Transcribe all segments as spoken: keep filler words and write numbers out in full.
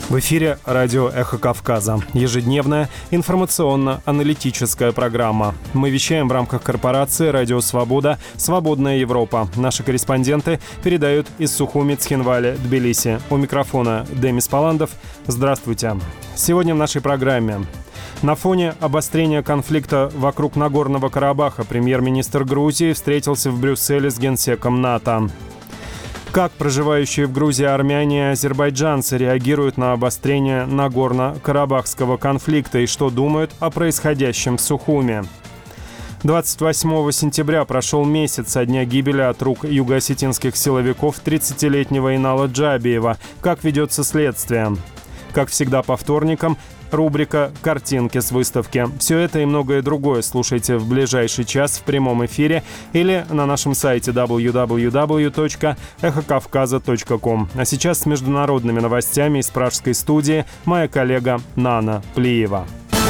В эфире радио «Эхо Кавказа». Ежедневная информационно-аналитическая программа. Мы вещаем в рамках корпорации «Радио Свобода. Свободная Европа». Наши корреспонденты передают из Сухуми, Цхинвали, Тбилиси. У микрофона Демис Паландов. Здравствуйте. Сегодня в нашей программе. На фоне обострения конфликта вокруг Нагорного Карабаха премьер-министр Грузии встретился в Брюсселе с генсеком НАТО. Как проживающие в Грузии армяне и азербайджанцы реагируют на обострение Нагорно-Карабахского конфликта и что думают о происходящем в Сухуми? двадцать восьмого сентября прошел месяц со дня гибели от рук юго-осетинских силовиков тридцатилетнего Инала Джабиева. Как ведется следствие? Как всегда по вторникам, рубрика «Картинки с выставки». Все это и многое другое слушайте в ближайший час в прямом эфире или на нашем сайте дабл ю дабл ю дабл ю точка эхо кавказа точка ком. А сейчас с международными новостями из пражской студии моя коллега Нана Плиева.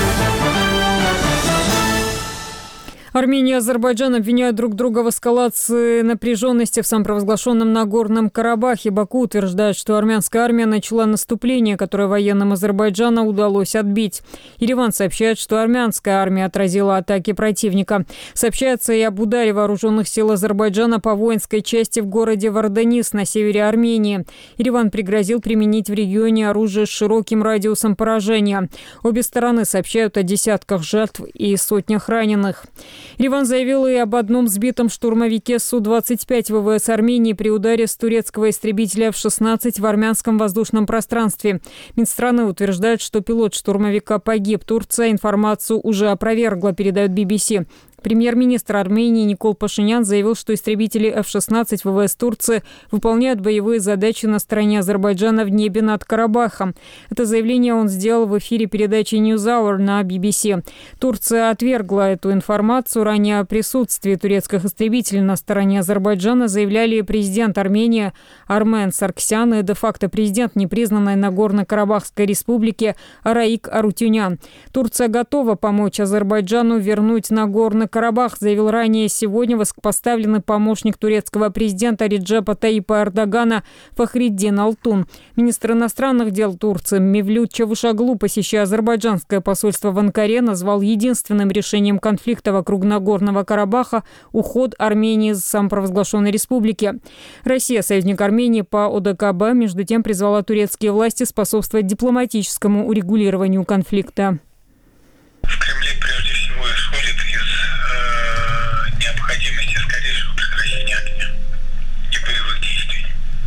Армения и Азербайджан обвиняют друг друга в эскалации напряженности в самопровозглашенном Нагорном Карабахе. Баку утверждает, что армянская армия начала наступление, которое военным Азербайджана удалось отбить. Ереван сообщает, что армянская армия отразила атаки противника. Сообщается и об ударе вооруженных сил Азербайджана по воинской части в городе Варданис на севере Армении. Ереван пригрозил применить в регионе оружие с широким радиусом поражения. Обе стороны сообщают о десятках жертв и сотнях раненых. Ереван заявил и об одном сбитом штурмовике Су двадцать пять ВВС Армении при ударе с турецкого истребителя эф шестнадцать в армянском воздушном пространстве. Минстраны утверждают, что пилот штурмовика погиб. Турция информацию уже опровергла, передает би би си. Премьер-министр Армении Никол Пашинян заявил, что истребители эф шестнадцать ВВС Турции выполняют боевые задачи на стороне Азербайджана в небе над Карабахом. Это заявление он сделал в эфире передачи NewsHour на би би си. Турция отвергла эту информацию. Ранее о присутствии турецких истребителей на стороне Азербайджана заявляли президент Армении Армен Сарксян и де-факто президент непризнанной Нагорно-Карабахской республики Раик Арутюнян. Турция готова помочь Азербайджану вернуть Нагорный Карабах, заявил ранее сегодня высокопоставленный помощник турецкого президента Реджепа Таипа Эрдогана Фахриддин Алтун. Министр иностранных дел Турции Мевлют Чавушоглу, посещая азербайджанское посольство в Анкаре, назвал единственным решением конфликта вокруг Нагорного Карабаха уход Армении из самопровозглашенной республики. Россия, союзник Армении по о дэ ка бэ, между тем призвала турецкие власти способствовать дипломатическому урегулированию конфликта. В Кремле прежде всего исходит из э, необходимости скорейшего прекращения огня и боевых действий.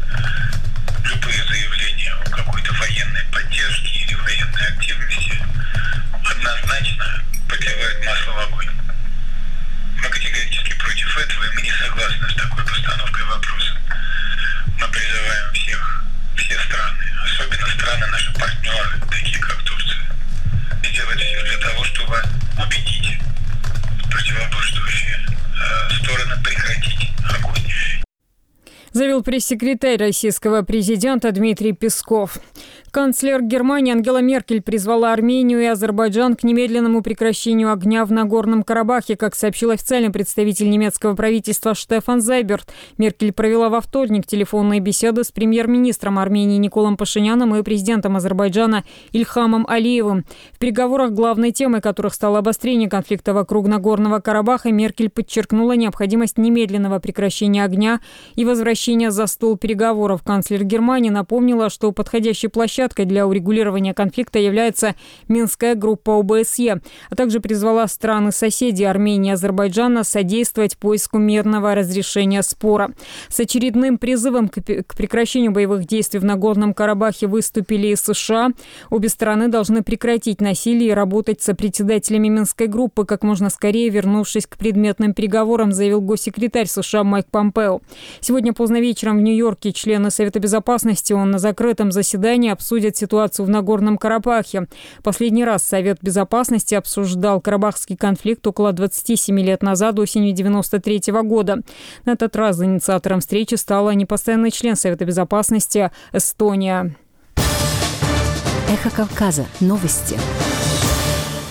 Любые заявления о какой-то военной поддержке или военной активности однозначно подливают масло в огонь. Мы категорически против этого, и мы не согласны с такой постановкой вопроса. Мы призываем всех, все страны, особенно страны наши партнеры, такие как Турция, сделать все для того, чтобы убедить противоборствующие э, стороны прекратить огонь. Заявил пресс-секретарь российского президента Дмитрий Песков. Канцлер Германии Ангела Меркель призвала Армению и Азербайджан к немедленному прекращению огня в Нагорном Карабахе, как сообщил официальный представитель немецкого правительства Штефан Зайберт. Меркель провела во вторник телефонные беседы с премьер-министром Армении Николом Пашиняном и президентом Азербайджана Ильхамом Алиевым. В переговорах, главной темой которых стало обострение конфликта вокруг Нагорного Карабаха, Меркель подчеркнула необходимость немедленного прекращения огня и возвращения за стол переговоров. Канцлер Германии напомнила, что подходящей площадкой для урегулирования конфликта является Минская группа о бэ эс е, а также призвала страны-соседи Армении и Азербайджана содействовать поиску мирного разрешения спора. С очередным призывом к прекращению боевых действий в Нагорном Карабахе выступили и США. Обе стороны должны прекратить насилие и работать с председателями Минской группы, как можно скорее вернувшись к предметным переговорам, заявил госсекретарь США Майк Помпео. Сегодня поздно вечером в Нью-Йорке члены Совета Безопасности ООН на закрытом заседании обсудят ситуацию в Нагорном Карабахе. Последний раз Совет Безопасности обсуждал карабахский конфликт около двадцати семи лет назад, осенью девяносто третьего года. На этот раз инициатором встречи стала непостоянный член Совета Безопасности Эстония. Эхо Кавказа. Новости.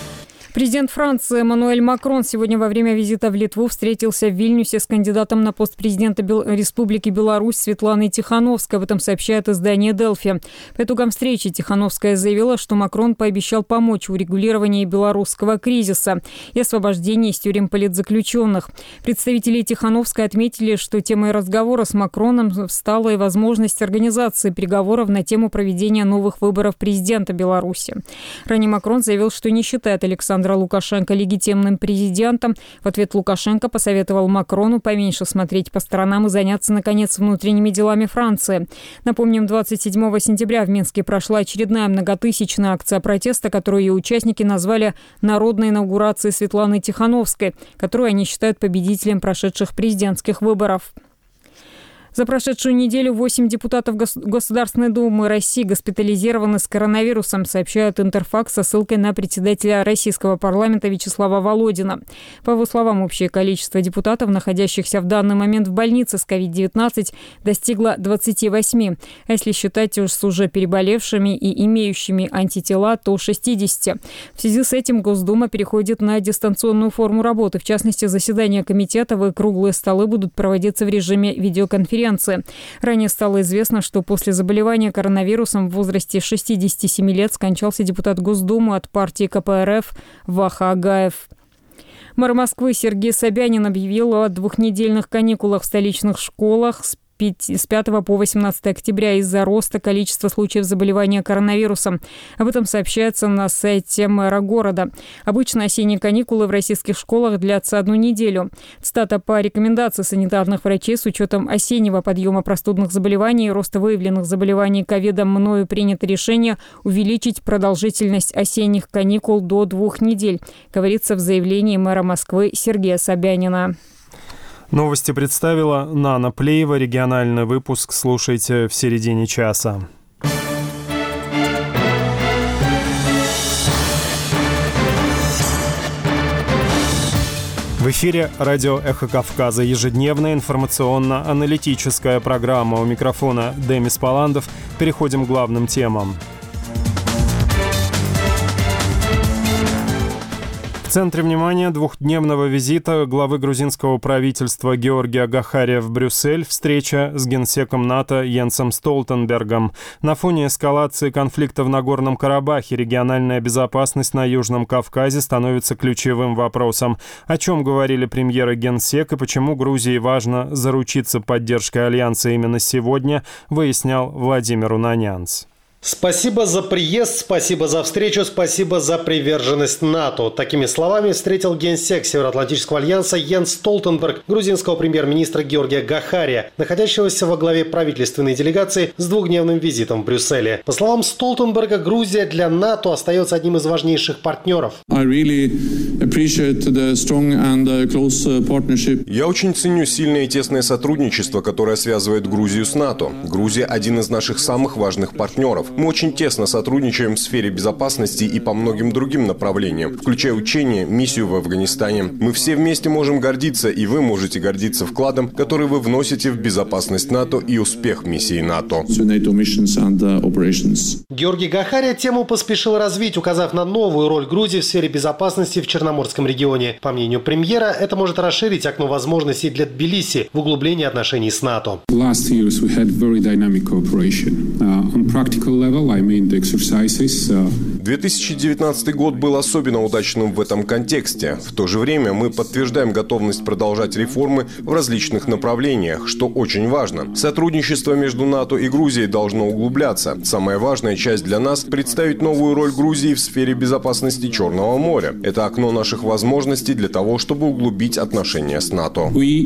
Президент Франции Эммануэль Макрон сегодня во время визита в Литву встретился в Вильнюсе с кандидатом на пост президента Бел... Республики Беларусь Светланой Тихановской. Об этом сообщает издание «Делфи». По итогам встречи Тихановская заявила, что Макрон пообещал помочь в урегулировании белорусского кризиса и освобождении из тюрем политзаключенных. Представители Тихановской отметили, что темой разговора с Макроном стала и возможность организации переговоров на тему проведения новых выборов президента Беларуси. Ранее Макрон заявил, что не считает Александра Лукашенко легитимным президентом. В ответ Лукашенко посоветовал Макрону поменьше смотреть по сторонам и заняться, наконец, внутренними делами Франции. Напомним, двадцать седьмого сентября в Минске прошла очередная многотысячная акция протеста, которую ее участники назвали «Народной инаугурацией Светланы Тихановской», которую они считают победителем прошедших президентских выборов. За прошедшую неделю восемь депутатов Государственной Думы России госпитализированы с коронавирусом, сообщает Интерфакс со ссылкой на председателя российского парламента Вячеслава Володина. По его словам, общее количество депутатов, находящихся в данный момент в больнице с ковид девятнадцать, достигло двадцати восьми. А если считать с уже переболевшими и имеющими антитела, то шестидесяти. В связи с этим Госдума переходит на дистанционную форму работы. В частности, заседания комитетов и круглые столы будут проводиться в режиме видеоконференции. Ранее стало известно, что после заболевания коронавирусом в возрасте шестидесяти семи лет скончался депутат Госдумы от партии ка пэ эр эф Ваха Агаев. Мэр Москвы Сергей Собянин объявил о двухнедельных каникулах в столичных школах с с пятого по восемнадцатое октября из-за роста количества случаев заболевания коронавирусом. Об этом сообщается на сайте мэра города. Обычно осенние каникулы в российских школах длятся одну неделю. Цитата: «По рекомендации санитарных врачей с учетом осеннего подъема простудных заболеваний и роста выявленных заболеваний ковидом мною принято решение увеличить продолжительность осенних каникул до двух недель», говорится в заявлении мэра Москвы Сергея Собянина. Новости представила Нана Плеева. Региональный выпуск слушайте в середине часа. В эфире радио «Эхо Кавказа». Ежедневная информационно-аналитическая программа. У микрофона Демис Паландов. Переходим к главным темам. В центре внимания двухдневного визита главы грузинского правительства Георгия Гахария в Брюссель встреча с генсеком НАТО Йенсом Столтенбергом. На фоне эскалации конфликта в Нагорном Карабахе региональная безопасность на Южном Кавказе становится ключевым вопросом. О чем говорили премьер и генсек и почему Грузии важно заручиться поддержкой Альянса именно сегодня, выяснял Владимир Унанянц. Спасибо за приезд, спасибо за встречу, спасибо за приверженность НАТО. Такими словами встретил генсек Североатлантического альянса Йенс Столтенберг грузинского премьер-министра Георгия Гахария, находящегося во главе правительственной делегации с двухдневным визитом в Брюсселе. По словам Столтенберга, Грузия для НАТО остается одним из важнейших партнеров. Я очень ценю сильное и тесное сотрудничество, которое связывает Грузию с НАТО. Грузия – один из наших самых важных партнеров. Мы очень тесно сотрудничаем в сфере безопасности и по многим другим направлениям, включая учения, миссию в Афганистане. Мы все вместе можем гордиться, и вы можете гордиться вкладом, который вы вносите в безопасность НАТО и успех миссии НАТО. Георгий Гахария тему поспешил развить, указав на новую роль Грузии в сфере безопасности в Черноморском регионе. По мнению премьера, это может расширить окно возможностей для Тбилиси в углублении отношений с НАТО. две тысячи девятнадцатый год был особенно удачным в этом контексте. В то же время мы подтверждаем готовность продолжать реформы в различных направлениях, что очень важно. Сотрудничество между НАТО и Грузией должно углубляться. Самая важная часть для нас – представить новую роль Грузии в сфере безопасности Черного моря. Это окно наших возможностей для того, чтобы углубить отношения с НАТО.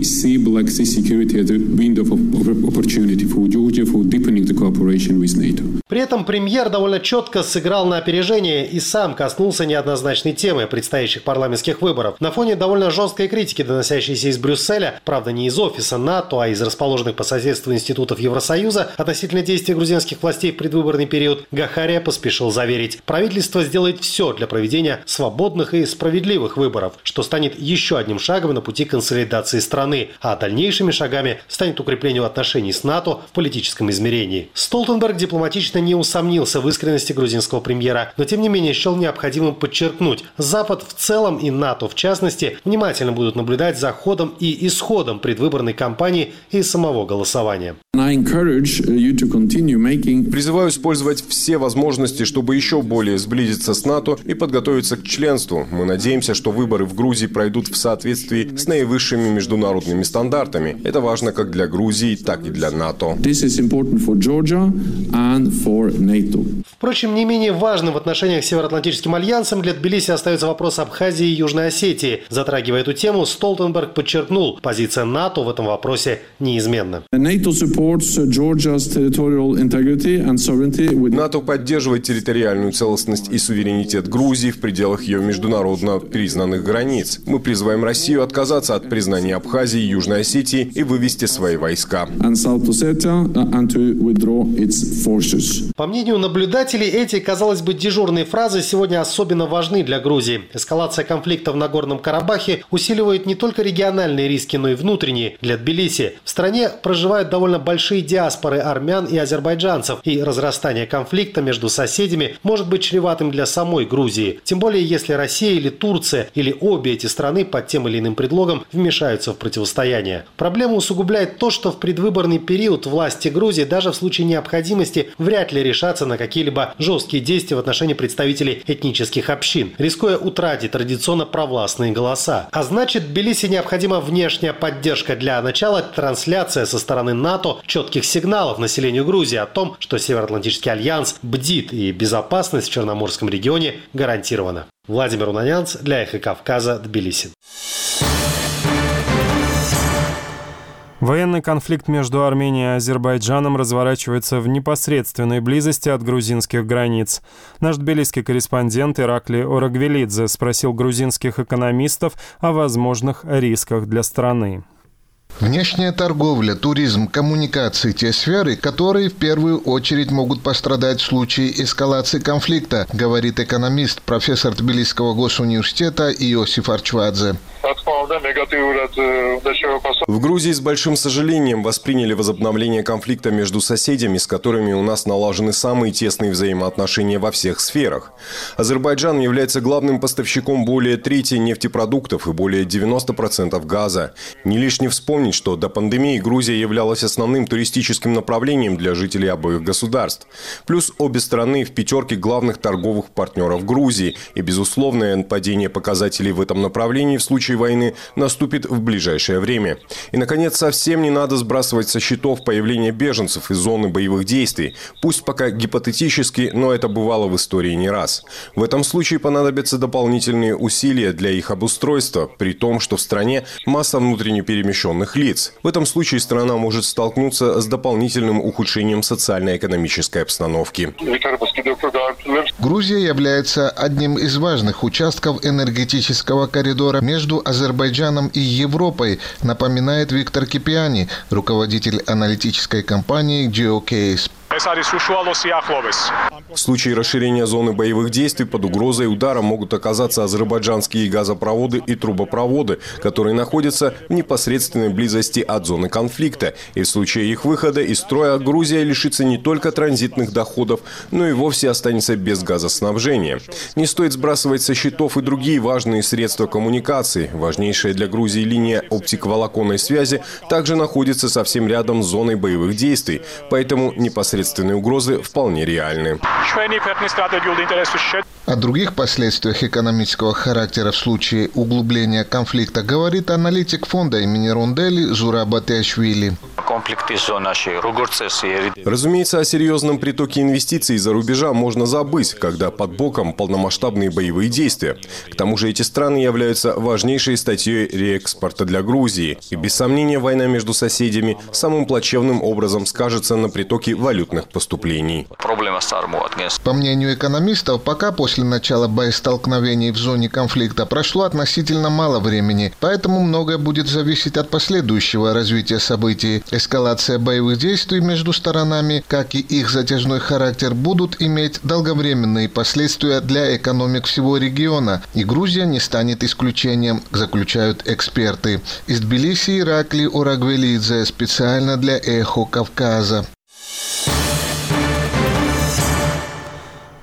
При этом премьер довольно четко сыграл на опережение и сам коснулся неоднозначной темы предстоящих парламентских выборов. На фоне довольно жесткой критики, доносящейся из Брюсселя, правда не из офиса НАТО, а из расположенных по соседству институтов Евросоюза, относительно действий грузинских властей в предвыборный период, Гахария поспешил заверить: правительство сделает все для проведения свободных и справедливых выборов, что станет еще одним шагом на пути консолидации страны, а дальнейшими шагами станет укреплению отношений с НАТО в политическом измерении. Столтенберг дипломатично не усомнился в искренности грузинского премьера, но тем не менее счел необходимым подчеркнуть, Запад в целом и НАТО в частности внимательно будут наблюдать за ходом и исходом предвыборной кампании и самого голосования. Призываю использовать все возможности, чтобы еще более сблизиться с НАТО и подготовиться к членству. Мы надеемся, что выборы в Грузии пройдут в соответствии с наивысшими международными стандартами. Это важно как для Грузии, так и для НАТО. Впрочем, не менее важным в отношениях с Североатлантическим альянсом для Тбилиси остается вопрос Абхазии и Южной Осетии. Затрагивая эту тему, Столтенберг подчеркнул, позиция НАТО в этом вопросе неизменна. НАТО поддерживает территориальную целостность и суверенитет Грузии в пределах ее международно признанных границ. Мы призываем Россию отказаться от признания Абхазии и Южной Осетии и вывести свои войска. По мнению наблюдателей, эти, казалось бы, дежурные фразы сегодня особенно важны для Грузии. Эскалация конфликта в Нагорном Карабахе усиливает не только региональные риски, но и внутренние. Для Тбилиси в стране проживают довольно большие диаспоры армян и азербайджанцев, и разрастание конфликта между соседями может быть чреватым для самой Грузии. Тем более, если Россия или Турция, или обе эти страны под тем или иным предлогом вмешаются в противостояние. Проблему усугубляет то, что в предвыборный период власти Грузии даже в случае необходимости вряд ли решатся на какие-либо жесткие действия в отношении представителей этнических общин, рискуя утратить традиционно провластные голоса. А значит, Тбилиси необходима внешняя поддержка. Для начала трансляция со стороны НАТО четких сигналов населению Грузии о том, что Североатлантический альянс бдит и безопасность в Черноморском регионе гарантирована. Владимир Унанянц для Эхо Кавказа, Тбилиси. Военный конфликт между Арменией и Азербайджаном разворачивается в непосредственной близости от грузинских границ. Наш тбилисский корреспондент Иракли Орагвелидзе спросил грузинских экономистов о возможных рисках для страны. Внешняя торговля, туризм, коммуникации – те сферы, которые в первую очередь могут пострадать в случае эскалации конфликта, говорит экономист, профессор Тбилисского госуниверситета Иосиф Арчвадзе. В Грузии с большим сожалением восприняли возобновление конфликта между соседями, с которыми у нас налажены самые тесные взаимоотношения во всех сферах. Азербайджан является главным поставщиком более трети нефтепродуктов и более девяноста процентов газа. Не лишне вспомнить, что до пандемии Грузия являлась основным туристическим направлением для жителей обоих государств. Плюс обе страны в пятерке главных торговых партнеров Грузии. И безусловное падение показателей в этом направлении в случае войны наступит в ближайшее время. И, наконец, совсем не надо сбрасывать со счетов появление беженцев из зоны боевых действий. Пусть пока гипотетически, но это бывало в истории не раз. В этом случае понадобятся дополнительные усилия для их обустройства, при том, что в стране масса внутренне перемещенных лиц. В этом случае страна может столкнуться с дополнительным ухудшением социально-экономической обстановки. Грузия является одним из важных участков энергетического коридора между Азербайджаном и Европой, напоминает Виктор Кипиани, руководитель аналитической компании GeoCase. В случае расширения зоны боевых действий под угрозой удара могут оказаться азербайджанские газопроводы и трубопроводы, которые находятся в непосредственной близости от зоны конфликта. И в случае их выхода из строя Грузия лишится не только транзитных доходов, но и вовсе останется без газоснабжения. Не стоит сбрасывать со счетов и другие важные средства коммуникации. Важнейшая для Грузии линия оптиковолоконной связи также находится совсем рядом с зоной боевых действий, поэтому непосредственно угрозы вполне реальны. О других последствиях экономического характера в случае углубления конфликта говорит аналитик фонда имени Рундели Зураб Атиашвили. Разумеется, о серьезном притоке инвестиций из-за рубежа можно забыть, когда под боком полномасштабные боевые действия. К тому же эти страны являются важнейшей статьей реэкспорта для Грузии. И без сомнения война между соседями самым плачевным образом скажется на притоке валютных поступлений. По мнению экономистов, пока после начала боестолкновений в зоне конфликта прошло относительно мало времени, поэтому многое будет зависеть от последующего развития событий. Эскалация боевых действий между сторонами, как и их затяжной характер, будут иметь долговременные последствия для экономик всего региона, и Грузия не станет исключением, заключают эксперты. Из Тбилиси Иракли Орагвелидзе специально для Эхо Кавказа.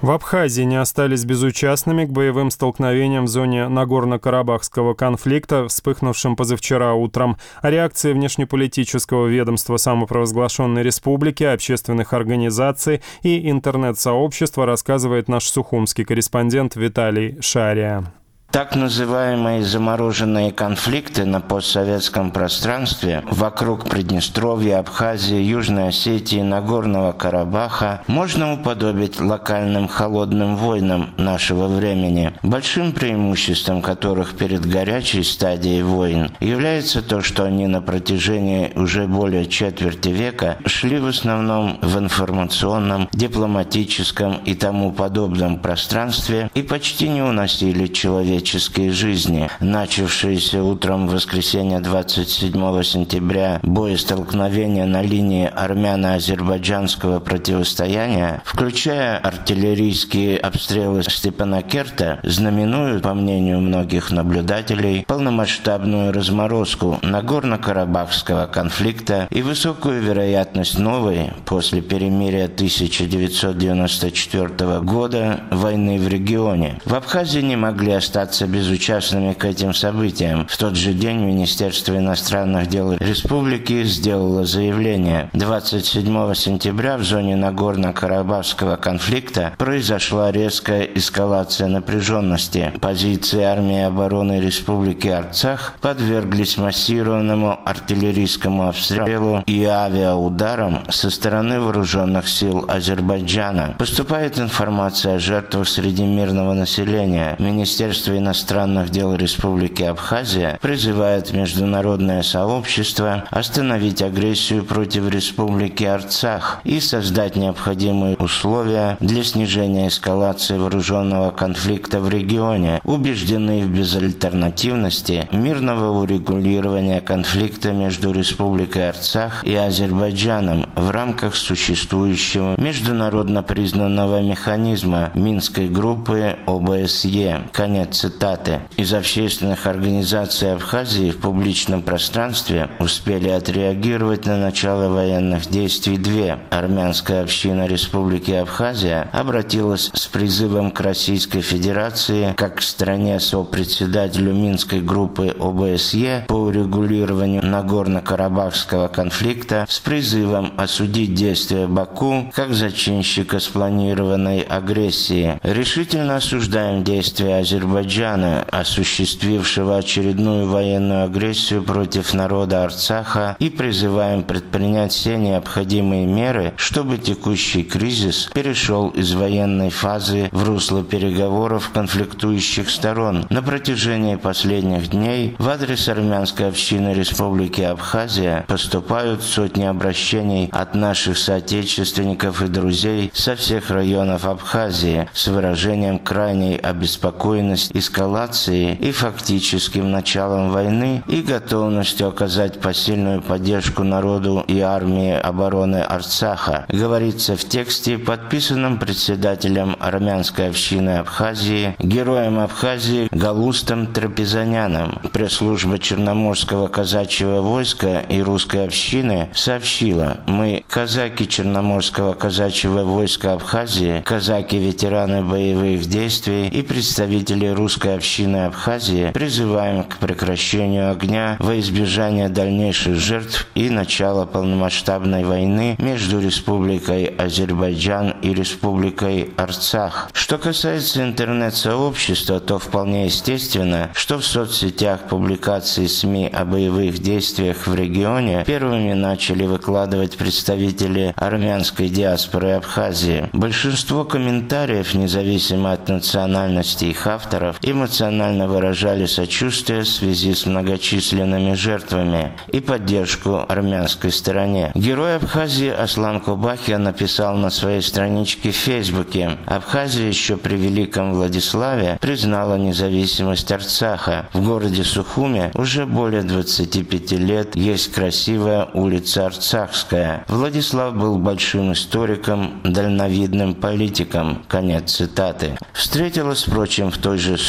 В Абхазии не остались безучастными к боевым столкновениям в зоне Нагорно-Карабахского конфликта, вспыхнувшим позавчера утром. О реакции внешнеполитического ведомства самопровозглашенной республики, общественных организаций и интернет-сообщества рассказывает наш сухумский корреспондент Виталий Шария. Так называемые замороженные конфликты на постсоветском пространстве вокруг Приднестровья, Абхазии, Южной Осетии, Нагорного Карабаха можно уподобить локальным холодным войнам нашего времени, большим преимуществом которых перед горячей стадией войн является то, что они на протяжении уже более четверти века шли в основном в информационном, дипломатическом и тому подобном пространстве и почти не уносили человечество жизни. Начавшиеся утром воскресенья двадцать седьмого сентября боестолкновения на линии армяно-азербайджанского противостояния, включая артиллерийские обстрелы Степанакерта, знаменуют, по мнению многих наблюдателей, полномасштабную разморозку Нагорно-Карабахского конфликта и высокую вероятность новой, после перемирия тысяча девятьсот девяносто четвёртого года, войны в регионе. В Абхазии не могли остаться безучастными к этим событиям. В тот же день Министерство иностранных дел республики сделало заявление. двадцать седьмого сентября в зоне Нагорно-Карабахского конфликта произошла резкая эскалация напряженности. Позиции армии обороны Республики Арцах подверглись массированному артиллерийскому обстрелу и авиаударам со стороны вооруженных сил Азербайджана. Поступает информация о жертвах среди мирного населения. Министерство иностранных дел Республики Абхазия призывает международное сообщество остановить агрессию против Республики Арцах и создать необходимые условия для снижения эскалации вооруженного конфликта в регионе, убеждены в безальтернативности мирного урегулирования конфликта между Республикой Арцах и Азербайджаном в рамках существующего международно признанного механизма Минской группы О Бэ Эс Е. Конец цитаты. Из общественных организаций Абхазии в публичном пространстве успели отреагировать на начало военных действий две. Армянская община Республики Абхазия обратилась с призывом к Российской Федерации как к стране-сопредседателю Минской группы О Бэ Эс Е по урегулированию Нагорно-Карабахского конфликта с призывом осудить действия Баку как зачинщика спланированной агрессии. Решительно осуждаем действия Азербайджана, осуществившего очередную военную агрессию против народа Арцаха, и призываем предпринять все необходимые меры, чтобы текущий кризис перешел из военной фазы в русло переговоров конфликтующих сторон. На протяжении последних дней в адрес армянской общины Республики Абхазия поступают сотни обращений от наших соотечественников и друзей со всех районов Абхазии с выражением крайней обеспокоенности эскалацией и фактическим началом войны и готовностью оказать посильную поддержку народу и армии обороны Арцаха, говорится в тексте, подписанном председателем армянской общины Абхазии, героем Абхазии Галустом Трапезаняном. Пресс-служба Черноморского казачьего войска и русской общины сообщила: мы, казаки Черноморского казачьего войска Абхазии, казаки-ветераны боевых действий и представители русской общины Абхазии, призываем к прекращению огня во избежание дальнейших жертв и начала полномасштабной войны между Республикой Азербайджан и Республикой Арцах. Что касается интернет-сообщества, то вполне естественно, что в соцсетях публикации СМИ о боевых действиях в регионе первыми начали выкладывать представители армянской диаспоры Абхазии. Большинство комментариев, независимо от национальности их авторов, эмоционально выражали сочувствие в связи с многочисленными жертвами и поддержку армянской стороне. Герой Абхазии Аслан Кубахиан написал на своей страничке в Фейсбуке: Абхазия еще при Великом Владиславе признала независимость Арцаха. В городе Сухуме уже более двадцати пяти лет есть красивая улица Арцахская. Владислав был большим историком, дальновидным политиком. Конец цитаты. Встретилась, впрочем, в той же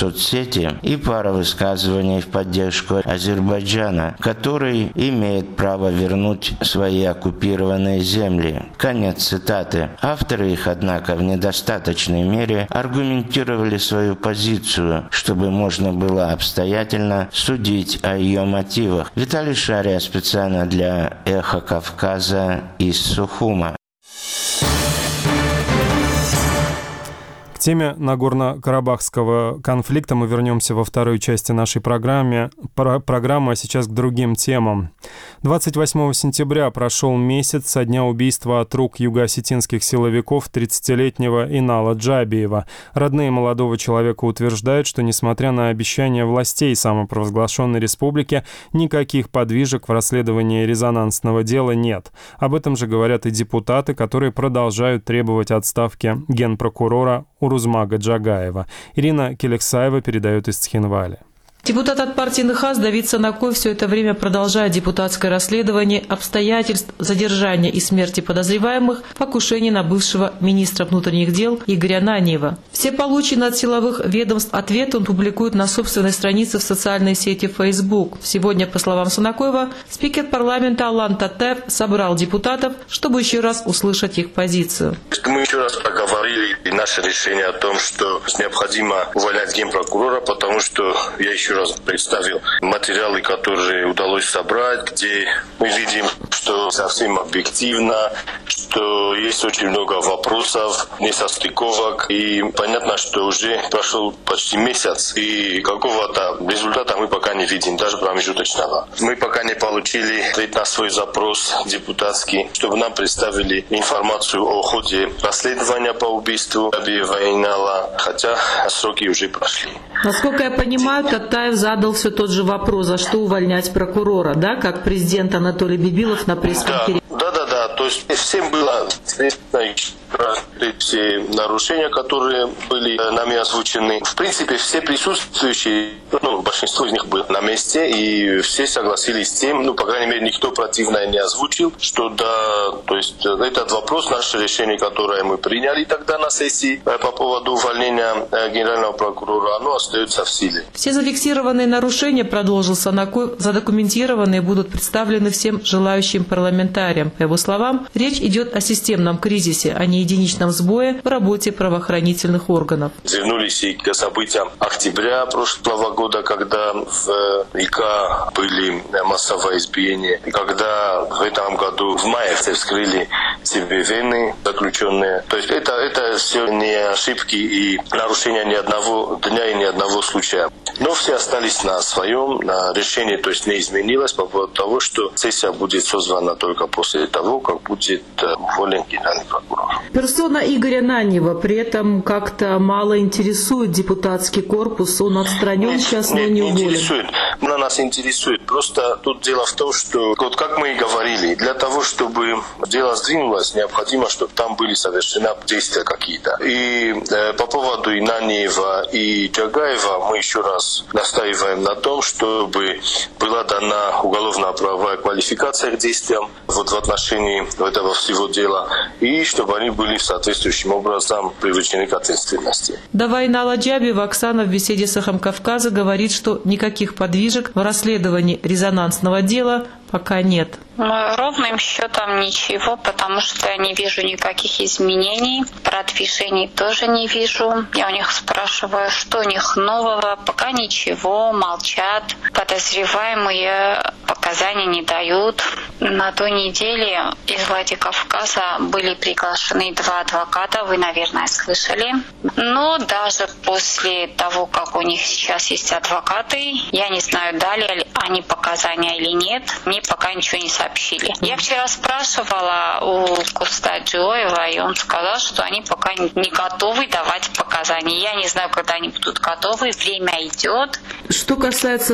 соцсети и пара высказываний в поддержку Азербайджана, который имеет право вернуть свои оккупированные земли. Конец цитаты. Авторы их, однако, в недостаточной мере аргументировали свою позицию, чтобы можно было обстоятельно судить о ее мотивах. Виталий Шария специально для «Эхо Кавказа» из Сухума. К теме Нагорно-Карабахского конфликта мы вернемся во второй части нашей программы, про- программы, а сейчас к другим темам. двадцать восьмого сентября прошел месяц со дня убийства от рук юго-осетинских силовиков тридцатилетнего Инала Джабиева. Родные молодого человека утверждают, что, несмотря на обещания властей самопровозглашенной республики, никаких подвижек в расследовании резонансного дела нет. Об этом же говорят и депутаты, которые продолжают требовать отставки генпрокурора Урузмага Джагаева. Ирина Келексаева передает из Цхинвали. Депутат от партии НХАС Давид Санакой все это время продолжает депутатское расследование обстоятельств задержания и смерти подозреваемых в покушении на бывшего министра внутренних дел Игоря Наньева. Все полученные от силовых ведомств ответы он публикует на собственной странице в социальной сети Facebook. Сегодня, по словам Санакоева, спикер парламента Алан Татаев собрал депутатов, чтобы еще раз услышать их позицию. Мы еще раз проговорили наше решение о том, что необходимо увольнять генпрокурора, потому что я еще раз представил материалы, которые удалось собрать, где мы видим, что совсем объективно, что есть очень много вопросов, несостыковок, и понятно, что уже прошел почти месяц, и какого-то результата мы пока не видим, даже промежуточного. Мы пока не получили ответ на свой запрос депутатский, чтобы нам представили информацию о ходе расследования по убийству Джабиева и Инала, хотя сроки уже прошли. Насколько я понимаю, Татаев задал все тот же вопрос, за что увольнять прокурора, да, как президент Анатолий Бибилов на пресс-конференции. Да, да, да, то есть всем было все нарушения, которые были нами озвучены. В принципе, все присутствующие, ну, большинство из них было на месте, и все согласились с тем, ну, по крайней мере, никто противное не озвучил, что да, то есть этот вопрос, наше решение, которое мы приняли тогда на сессии по поводу увольнения генерального прокурора, оно остается в силе. Все зафиксированные нарушения, продолжил Санакоев, задокументированные будут представлены всем желающим парламентариям. По его словам, речь идет о системном кризисе, а не единичном сбое в работе правоохранительных органов. Вернулись и к событиям октября прошлого года, когда в ИК были массовые избиения, и когда в этом году в мае все вскрыли себе вены заключенные. То есть это, это все не ошибки и нарушения ни одного дня и ни одного случая. Но все остались на своем, на решении, то есть не изменилось по поводу того, что сессия будет созвана только после того, как будет уволен генеральный прокурор. Персона Игоря Наньева при этом как-то мало интересует депутатский корпус, он отстранен нет, сейчас, но нет, не уволен. Интересует. Она нас интересует. Просто тут дело в том, что, вот как мы и говорили, для того, чтобы дело сдвинулось, необходимо, чтобы там были совершены действия какие-то. И э, по поводу и Наньева, и Джагаева мы еще раз настаиваем на том, чтобы была дана уголовно-правовая квалификация к действиям вот в отношении этого всего дела, и чтобы они были соответствующим образом привлечены к ответственности. Давай Инала Джабиева Оксана в беседе с «Эхом Кавказа» говорит, что никаких подвижек в расследовании резонансного дела пока нет. Ровным счетом ничего, потому что я не вижу никаких изменений, продвижений тоже не вижу. Я у них спрашиваю, что у них нового, пока ничего, молчат. Подозреваемые показания не дают. На той неделе из Владикавказа были приглашены два адвоката, вы, наверное, слышали. Но даже после того, как у них сейчас есть адвокаты, я не знаю, дали ли они показания или нет, мне пока ничего не сообщили. Я вчера спрашивала у Куста Джоева, и он сказал, что они пока не готовы давать показания. Я не знаю, когда они будут готовы, время идет. Что касается вашего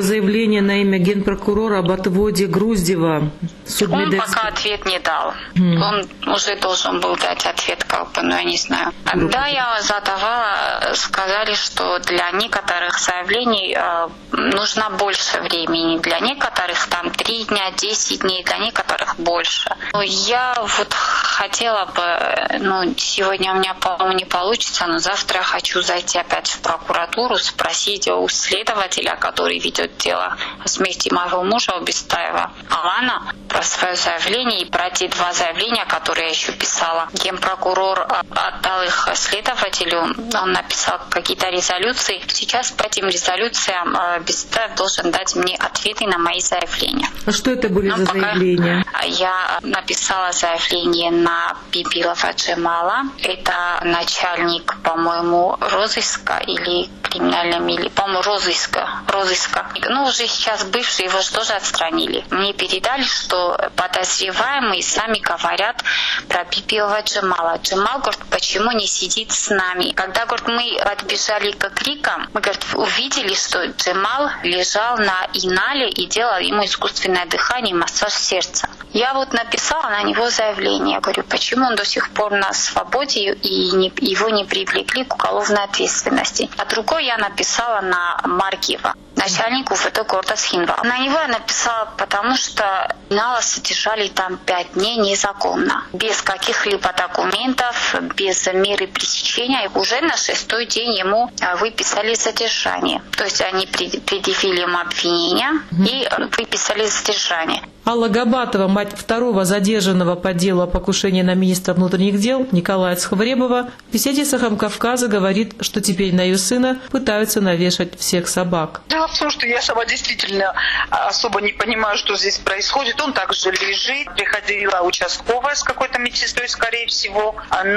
заявление на имя генпрокурора об отводе Груздева? Он пока ответ не дал. Mm. Он уже должен был дать ответ, как бы, но я не знаю. Когда я задавала, сказали, что для некоторых заявлений э, нужно больше времени. Для некоторых там три дня, десять дней, для некоторых больше. Но я вот хотела бы, ну, сегодня у меня, по-моему, не получится, но завтра я хочу зайти опять в прокуратуру, спросить у следователя, который ведет дело о смерти моего мужа, Убистаева Алана, про свое заявление и про те два заявления, которые я еще писала. Генпрокурор отдал их следователю, он написал какие-то резолюции. Сейчас по этим резолюциям Убистаев должен дать мне ответы на мои заявления. А что это были Но за заявления? Я написала заявление на Бибилова Джемала. Это начальник, по-моему, розыска или криминальной милиции. По-моему, розыска. розыска. Ну, уже сейчас бывший, его же тоже отстранили. Мне передали, что подозреваемые сами говорят про Бибилова Джемала. Джемал говорит, почему не сидит с нами? Когда, говорит, мы подбежали к крикам, мы, говорит, увидели, что Джемал лежал на инале и делал ему искусственное дыхание и массаж сердца. Я вот написала на него заявление. Говорю, почему он до сих пор на свободе и не, его не привлекли к уголовной ответственности. А другой я написала на Маркива, начальнику УФТ города Схинвал. На него я написала, потому что Нала содержали там пять дней незаконно, без каких-либо документов, без меры пресечения. Уже на шестой день ему выписали задержание. То есть они предъявили ему обвинения и выписали задержание. Алла Габатова, мать второго задержанного по делу о покушении на министра внутренних дел Николая Цхавребова, в беседе с «Эхом Кавказа» говорит, что теперь на ее сына пытаются навешать всех собак. Дело в том, что я сама действительно особо не понимаю, что здесь происходит. Он также лежит. Приходила участковая с какой-то медсестрой, скорее всего.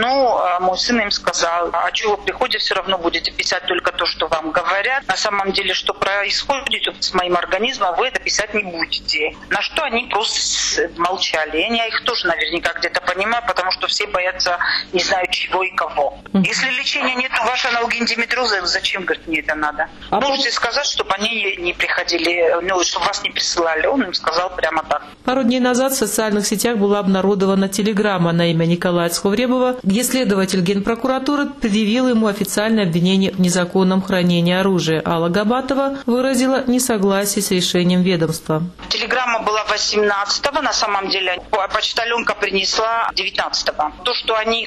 Но мой сын им сказал, а чего вы приходите, все равно будете писать только то, что вам говорят. На самом деле, что происходит вот с моим организмом, вы это писать не будете. На что они просто молчали. Я их тоже наверняка где-то понимаю, потому что все боятся не знаю чего и кого. Если лечения нет, ваша аналогия эндометриоза, зачем, говорит, мне это надо? А можете сказать, чтобы они не приходили, ну, чтобы вас не присылали. Он им сказал прямо так. Пару дней назад в социальных сетях была обнародована телеграмма на имя Николая Цхавребова, где следователь Генпрокуратуры предъявил ему официальное обвинение в незаконном хранении оружия. Алла Габатова выразила несогласие с решением ведомства. Телеграмма была восемнадцатого, на самом деле почтальонка принесла девятнадцатого. То, что они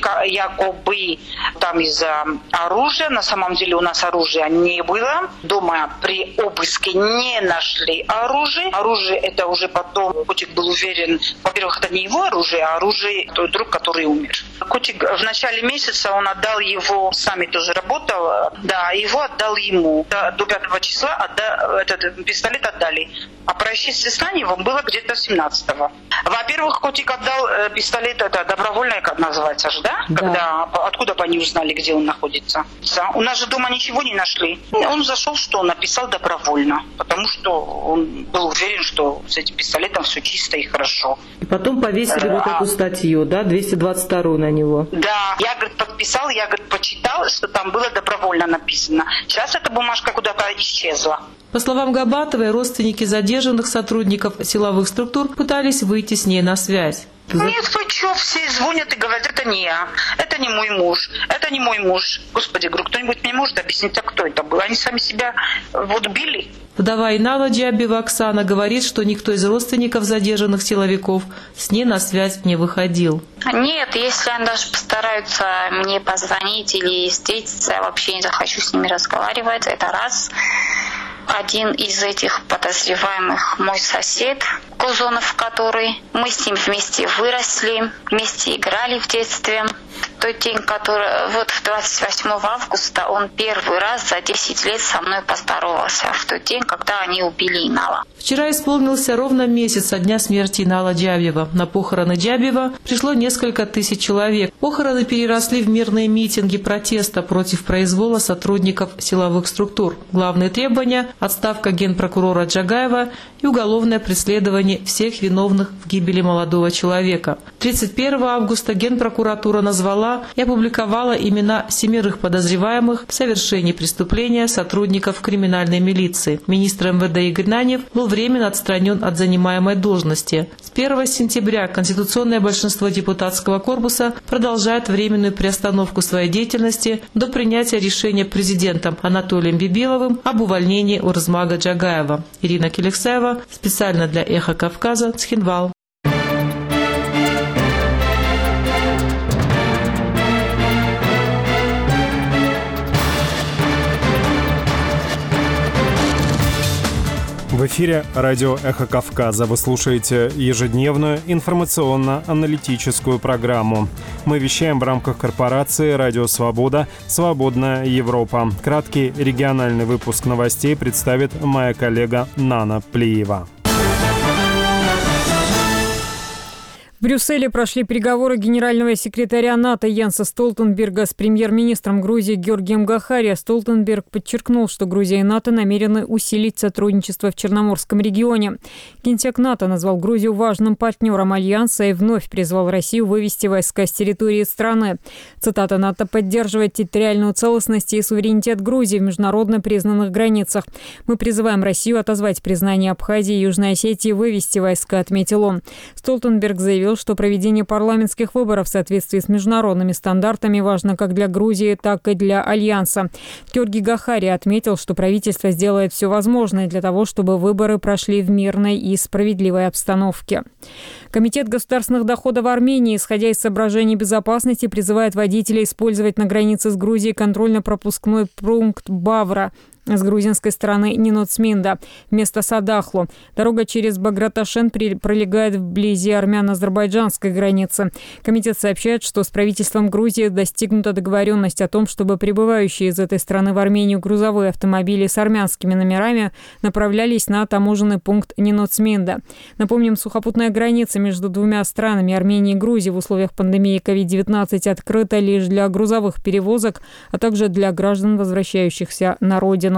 якобы там из-за оружия, на самом деле у нас оружия не было. Дома при обыске не нашли оружие. Оружие это уже потом, котик был уверен, во-первых, это не его оружие, а оружие той друг, который умер. Котик в начале месяца, он отдал его, сами тоже работал, да, его отдал ему. До пятого числа отда, этот пистолет отдали. А происшествие с его было где-то семнадцатого. Во-первых, котик отдал э, пистолет, это добровольно называется же, да? Да. Когда, откуда бы они узнали, где он находится? Да. У нас же дома ничего не нашли. Он зашел, что он написал добровольно, потому что он был уверен, что с этим пистолетом все чисто и хорошо. И потом повесили а, вот эту статью, да, двести двадцать вторую на него. Да, я, говорит, подписал, я, говорит, почитал, что там было добровольно написано. Сейчас эта бумажка куда-то исчезла. По словам Габатовой, родственники задержанных сотрудников силовых структур пытались выйти с ней на связь. Нет, вы что, все звонят и говорят, это не я, это не мой муж, это не мой муж. Господи, говорю, кто-нибудь мне может объяснить, а кто это был? Они сами себя вот били. Вдова Инала Джабиева Оксана говорит, что никто из родственников задержанных силовиков с ней на связь не выходил. Нет, если они даже постараются мне позвонить или встретиться, я вообще не захочу с ними разговаривать, это раз. Один из этих подозреваемых мой сосед, Козонов, который. Мы с ним вместе выросли, вместе играли в детстве. В тот день, который, вот в двадцать восьмого августа, он первый раз за десять лет со мной поздоровался. В тот день, когда они убили Инала. Вчера исполнился ровно месяц со дня смерти Инала Джабиева. На похороны Джабиева пришло несколько тысяч человек. Похороны переросли в мирные митинги протеста против произвола сотрудников силовых структур. Главные требования – отставка генпрокурора Джагаева и уголовное преследование всех виновных в гибели молодого человека. тридцать первого августа Генпрокуратура назвала два и опубликовала имена семерых подозреваемых в совершении преступления сотрудников криминальной милиции. Министр эм вэ дэ Игорь Нанев был временно отстранен от занимаемой должности. С первого сентября конституционное большинство депутатского корпуса продолжает временную приостановку своей деятельности до принятия решения президентом Анатолием Бибиловым об увольнении Урзмага Джагаева. Ирина Келексаева, специально для «Эхо Кавказа», Цхинвал. В эфире радио «Эхо Кавказа». Вы слушаете ежедневную информационно-аналитическую программу. Мы вещаем в рамках корпорации «Радио Свобода. Свободная Европа». Краткий региональный выпуск новостей представит моя коллега Нана Плиева. В Брюсселе прошли переговоры генерального секретаря НАТО Йенса Столтенберга с премьер-министром Грузии Георгием Гахари. Столтенберг подчеркнул, что Грузия и НАТО намерены усилить сотрудничество в Черноморском регионе. Генсек НАТО назвал Грузию важным партнером Альянса и вновь призвал Россию вывести войска с территории страны. Цитата: «НАТО поддерживает территориальную целостность и суверенитет Грузии в международно признанных границах. Мы призываем Россию отозвать признание Абхазии и Южной Осетии и вывести войска», отметил он. Столтенберг заявил, что проведение парламентских выборов в соответствии с международными стандартами важно как для Грузии, так и для Альянса. Георгий Гахари отметил, что правительство сделает все возможное для того, чтобы выборы прошли в мирной и справедливой обстановке. Комитет государственных доходов Армении, исходя из соображений безопасности, призывает водителей использовать на границе с Грузией контрольно-пропускной пункт Бавра с грузинской стороны Ниноцминда вместо Садахлу. Дорога через Баграташен пролегает вблизи армяно-азербайджанской границы. Комитет сообщает, что с правительством Грузии достигнута договоренность о том, чтобы прибывающие из этой страны в Армению грузовые автомобили с армянскими номерами направлялись на таможенный пункт Ниноцминда. Напомним, сухопутная граница между двумя странами, Арменией и Грузией, в условиях пандемии ковид девятнадцать открыта лишь для грузовых перевозок, а также для граждан, возвращающихся на родину.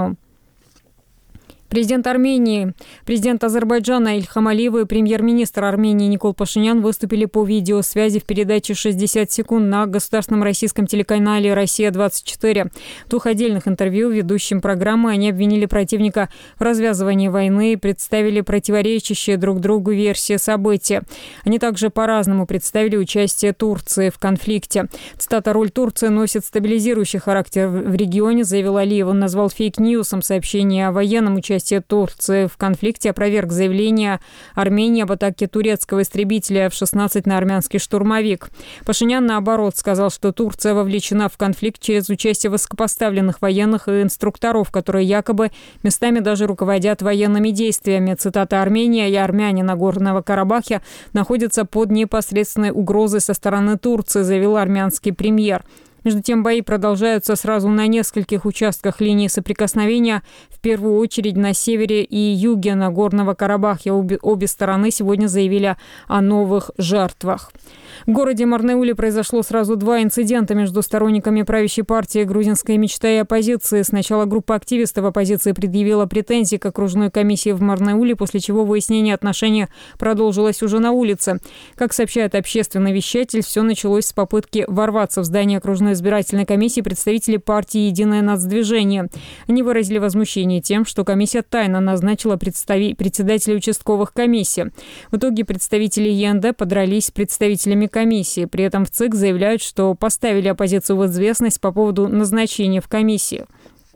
Президент Армении, президент Азербайджана Ильхам Алиев и премьер-министр Армении Никол Пашинян выступили по видеосвязи в передаче «шестьдесят секунд» на государственном российском телеканале «Россия-двадцать четыре». В двух отдельных интервью ведущим программы они обвинили противника в развязывании войны и представили противоречащие друг другу версии событий. Они также по-разному представили участие Турции в конфликте. Цитата: «Роль Турции носит стабилизирующий характер в регионе», заявил Алиев. Он назвал фейк-ньюсом сообщение о военном участии Турции в конфликте, опроверг заявление Армении об атаке турецкого истребителя эф шестнадцать на армянский штурмовик. Пашинян, наоборот, сказал, что Турция вовлечена в конфликт через участие высокопоставленных военных и инструкторов, которые якобы местами даже руководят военными действиями. Цитата: «Армения и армяне Нагорного Карабаха находятся под непосредственной угрозой со стороны Турции», заявил армянский премьер. Между тем, бои продолжаются сразу на нескольких участках линии соприкосновения, в первую очередь на севере и юге Нагорного Карабаха. Обе, обе стороны сегодня заявили о новых жертвах. В городе Марнеуле произошло сразу два инцидента между сторонниками правящей партии «Грузинская мечта» и оппозиции. Сначала группа активистов оппозиции предъявила претензии к окружной комиссии в Марнеуле, после чего выяснение отношений продолжилось уже на улице. Как сообщает общественный вещатель, все началось с попытки ворваться в здание окружной избирательной комиссии представители партии «Единое нацдвижение». Они выразили возмущение тем, что комиссия тайно назначила представи... председателя участковых комиссий. В итоге представители е эн дэ подрались с представителями комиссии. При этом в ЦИК заявляют, что поставили оппозицию в известность по поводу назначения в комиссию.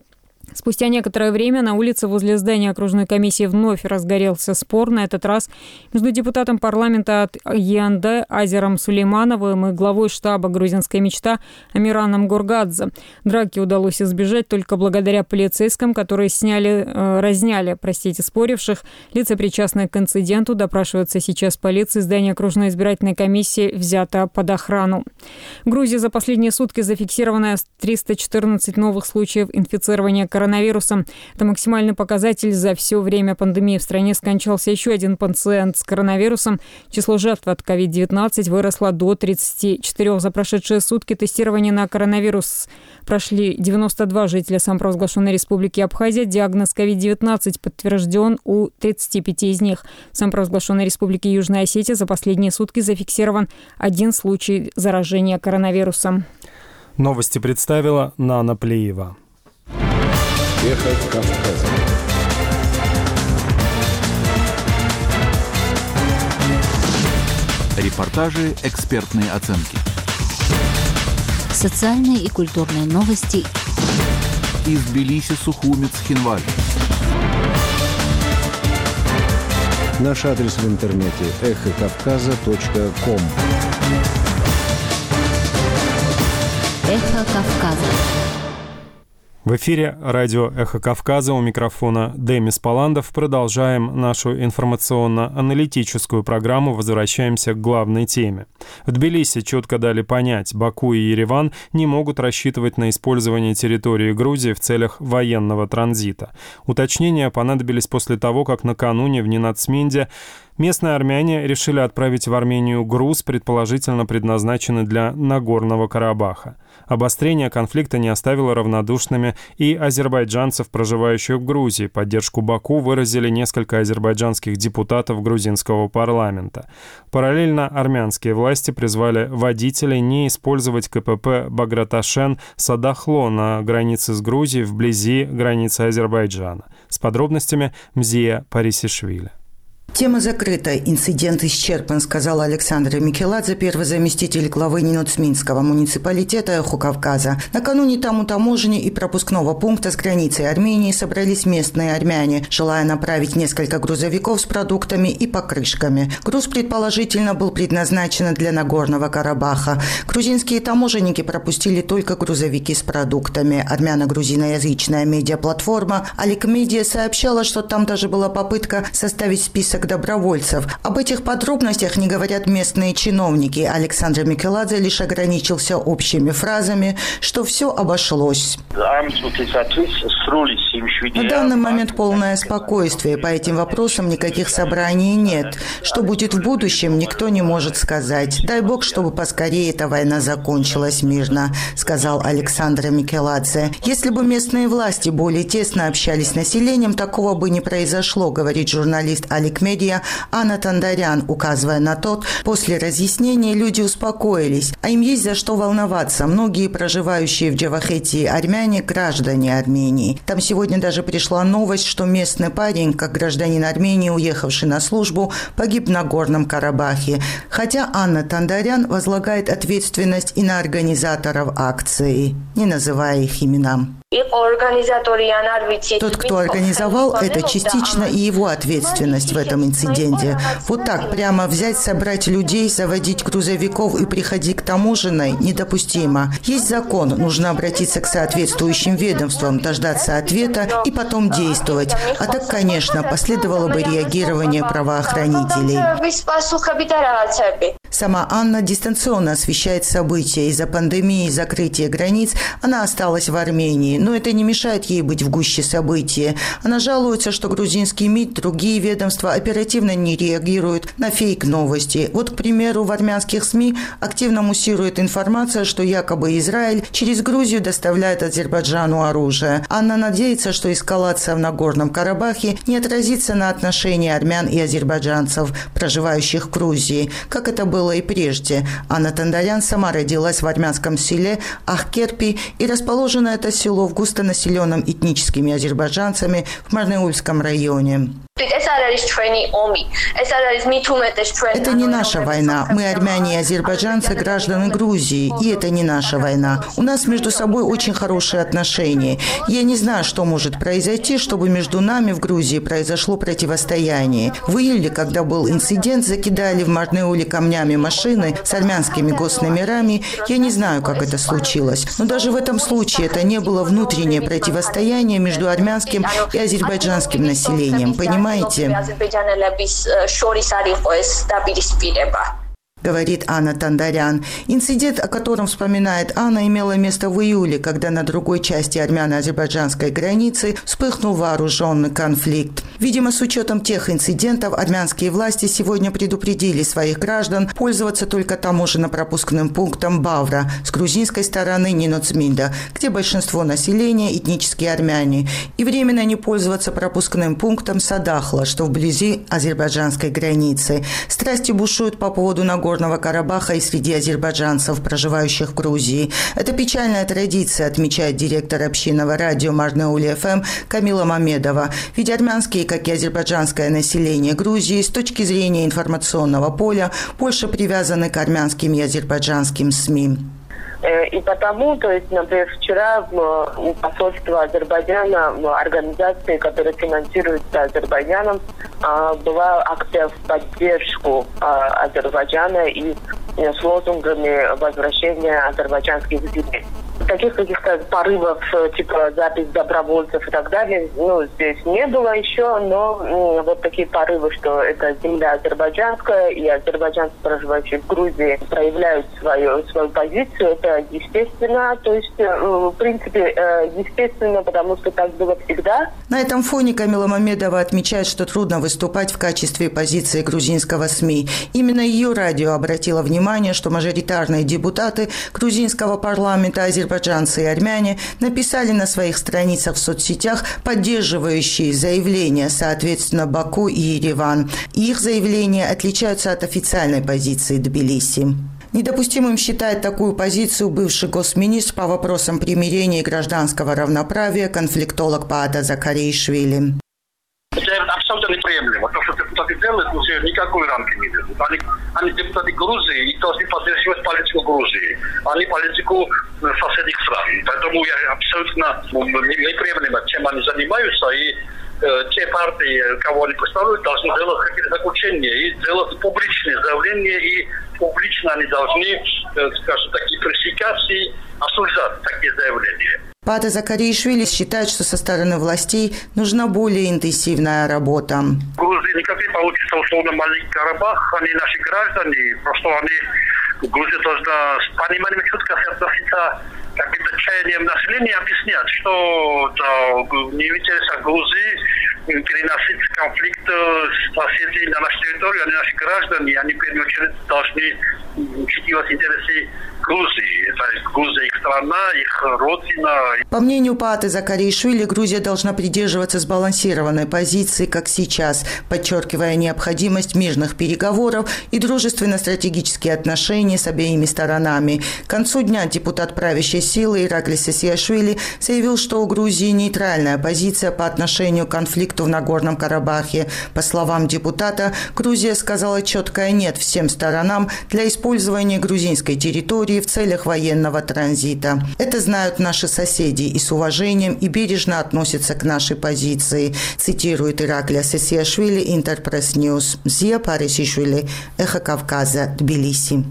Спустя некоторое время на улице возле здания окружной комиссии вновь разгорелся спор, на этот раз между депутатом парламента от е эн дэ Азером Сулеймановым и главой штаба «Грузинская мечта» Амираном Гургадзе. Драки удалось избежать только благодаря полицейским, которые сняли, э, разняли, простите, споривших. Лица, причастные к инциденту, допрашиваются сейчас полицией. Здание окружной избирательной комиссии взято под охрану. В Грузии за последние сутки зафиксировано триста четырнадцать новых случаев инфицирования коронавирусом. коронавирусом. Это максимальный показатель за все время пандемии. В стране скончался еще один пациент с коронавирусом. Число жертв от ковид девятнадцать выросло до тридцати четырёх. За прошедшие сутки тестирование на коронавирус прошли девяносто два жителя самопровозглашенной республики Абхазия. Диагноз ковид девятнадцать подтвержден у тридцати пяти из них. В самопровозглашенной республике Южная Осетия за последние сутки зафиксирован один случай заражения коронавирусом. Новости представила Нана Плеева. Эхо Кавказа. Репортажи, экспертные оценки. Социальные и культурные новости. Из Тбилиси, Сухуми, Цхинвали. Наш адрес в интернете эхо кавказа точка ком. Эхо Кавказа. В эфире радио «Эхо Кавказа», у микрофона Демис Паландов. Продолжаем нашу информационно-аналитическую программу. Возвращаемся к главной теме. В Тбилиси четко дали понять, Баку и Ереван не могут рассчитывать на использование территории Грузии в целях военного транзита. Уточнения понадобились после того, как накануне в Ненацминде местные армяне решили отправить в Армению груз, предположительно предназначенный для Нагорного Карабаха. Обострение конфликта не оставило равнодушными и азербайджанцев, проживающих в Грузии. Поддержку Баку выразили несколько азербайджанских депутатов грузинского парламента. Параллельно армянские власти призвали водителей не использовать КПП Баграташен-Садахло на границе с Грузией вблизи границы Азербайджана. С подробностями Мзия Парисишвили. Тема закрыта. Инцидент исчерпан, сказал Александр Микеладзе, первый заместитель главы Ненацминского муниципалитета Эхо Кавказа. Накануне там у таможни и пропускного пункта с границей Армении собрались местные армяне, желая направить несколько грузовиков с продуктами и покрышками. Груз, предположительно, был предназначен для Нагорного Карабаха. Грузинские таможенники пропустили только грузовики с продуктами. Армяно-грузиноязычная медиаплатформа Алик Медиа сообщала, что там даже была попытка составить список добровольцев. Об этих подробностях не говорят местные чиновники. Александр Микеладзе лишь ограничился общими фразами, что все обошлось. На данный момент полное спокойствие. По этим вопросам никаких собраний нет. Что будет в будущем, никто не может сказать. Дай бог, чтобы поскорее эта война закончилась мирно, сказал Александр Микеладзе. Если бы местные власти более тесно общались с населением, такого бы не произошло, говорит журналист Алик Медиа Анна Тандарян, указывая на тот, после разъяснения люди успокоились, а им есть за что волноваться. Многие проживающие в Джавахетии армяне – граждане Армении. Там сегодня даже пришла новость, что местный парень, как гражданин Армении, уехавший на службу, погиб в Нагорном Карабахе. Хотя Анна Тандарян возлагает ответственность и на организаторов акции, не называя их имена. Тот, кто организовал, это частично и его ответственность в этом инциденте. Вот так прямо взять, собрать людей, заводить грузовиков и приходить к таможенной недопустимо. Есть закон, нужно обратиться к соответствующим ведомствам, дождаться ответа и потом действовать. А так, конечно, последовало бы реагирование правоохранителей. Сама Анна дистанционно освещает события. Из-за пандемии и закрытия границ она осталась в Армении. Но это не мешает ей быть в гуще событий. Она жалуется, что грузинский МИД, другие ведомства оперативно не реагируют на фейк-новости. Вот, к примеру, в армянских СМИ активно муссирует информация, что якобы Израиль через Грузию доставляет Азербайджану оружие. Анна надеется, что эскалация в Нагорном Карабахе не отразится на отношении армян и азербайджанцев, проживающих в Грузии, как это было и прежде. Анна Тандарян сама родилась в армянском селе Ахкерпи, и расположено это село в густонаселенном этническими азербайджанцами в Марнеульском районе. Это не наша война. Мы, армяне и азербайджанцы, граждане Грузии, и это не наша война. У нас между собой очень хорошие отношения. Я не знаю, что может произойти, чтобы между нами в Грузии произошло противостояние. В июле, когда был инцидент, закидали в Марнеуле камнями машины с армянскими госномерами. Я не знаю, как это случилось. Но даже в этом случае это не было внутреннее противостояние между армянским и азербайджанским населением. Понимаете? говорит Анна Тандарян. Инцидент, о котором вспоминает Анна, имело место в июле, когда на другой части армяно-азербайджанской границы вспыхнул вооруженный конфликт. Видимо, с учетом тех инцидентов, армянские власти сегодня предупредили своих граждан пользоваться только таможенно-пропускным пунктом Бавра с грузинской стороны Ниноцминда, где большинство населения – этнические армяне, и временно не пользоваться пропускным пунктом Садахла, что вблизи азербайджанской границы. Страсти бушуют по поводу Нагорного Карабаха и среди азербайджанцев, проживающих в Грузии. Это печальная традиция, отмечает директор общинного радио Марнаули-ФМ Камила Мамедова. Ведь армянские, как и азербайджанское население Грузии, с точки зрения информационного поля, больше привязаны к армянским и азербайджанским СМИ. И потому, то есть, например, вчера у посольства Азербайджана, организации, которые финансируются Азербайджаном, была акция в поддержку Азербайджана и с лозунгами возвращения азербайджанских земель. Таких каких-то порывов, типа запись добровольцев и так далее, ну, здесь не было еще, но м, вот такие порывы, что это земля азербайджанская, и азербайджанцы, проживающие в Грузии, проявляют свою, свою позицию, это естественно, то есть, в принципе, естественно, потому что так было всегда. На этом фоне Камила Мамедова отмечает, что трудно выступать в качестве позиции грузинского СМИ. Именно ее радио обратило внимание, что мажоритарные депутаты грузинского парламента, азербайджанцы и армяне, написали на своих страницах в соцсетях поддерживающие заявления, соответственно, Баку и Ереван. Их заявления отличаются от официальной позиции Тбилиси. Недопустимым считает такую позицию бывший госминистр по вопросам примирения и гражданского равноправия, конфликтолог Паата Закаришвили. Это абсолютно неприемлемо. То, что депутаты делают, уже никакой рамки не делают. Они, они депутаты Грузии и должны поддерживать политику Грузии, а не политику соседних стран. Поэтому я абсолютно неприемлемо, чем они занимаются, и э, те партии, кого они представляют, должны делать какие-то заключения и делать публичные заявления, и публично они должны, э, скажем так, и пресекать, и осуждать такие заявления. Паата Закаришвили считает, что со стороны властей нужна более интенсивная работа. В Грузии никак не получится условно маленький Карабах, они наши граждане, просто они, Грузия должна с пониманием четко относиться к каким-то чаяниям населения, объяснять, что да, не в интересах Грузии переносить конфликт соседей на нашу территорию, они наши граждане, они в первую очередь должны учитывать интересы Грузии. Это Грузия их страна, их родина. По мнению Пааты Закаришвили, Грузия должна придерживаться сбалансированной позиции, как сейчас, подчеркивая необходимость мирных переговоров и дружественно-стратегические отношения с обеими сторонами. К концу дня депутат правящей силы Ираклис Сесиашвили заявил, что у Грузии нейтральная позиция по отношению к конфликту в Нагорном Карабахе. По словам депутата, Грузия сказала четкое «нет» всем сторонам для использования грузинской территории в целях военного транзита. Это знают наши соседи и с уважением и бережно относятся к нашей позиции, цитирует Ираклис Сесиашвили, Интерпресс Ньюс. Зия Парисишвили, Эхо Кавказа, Тбилиси.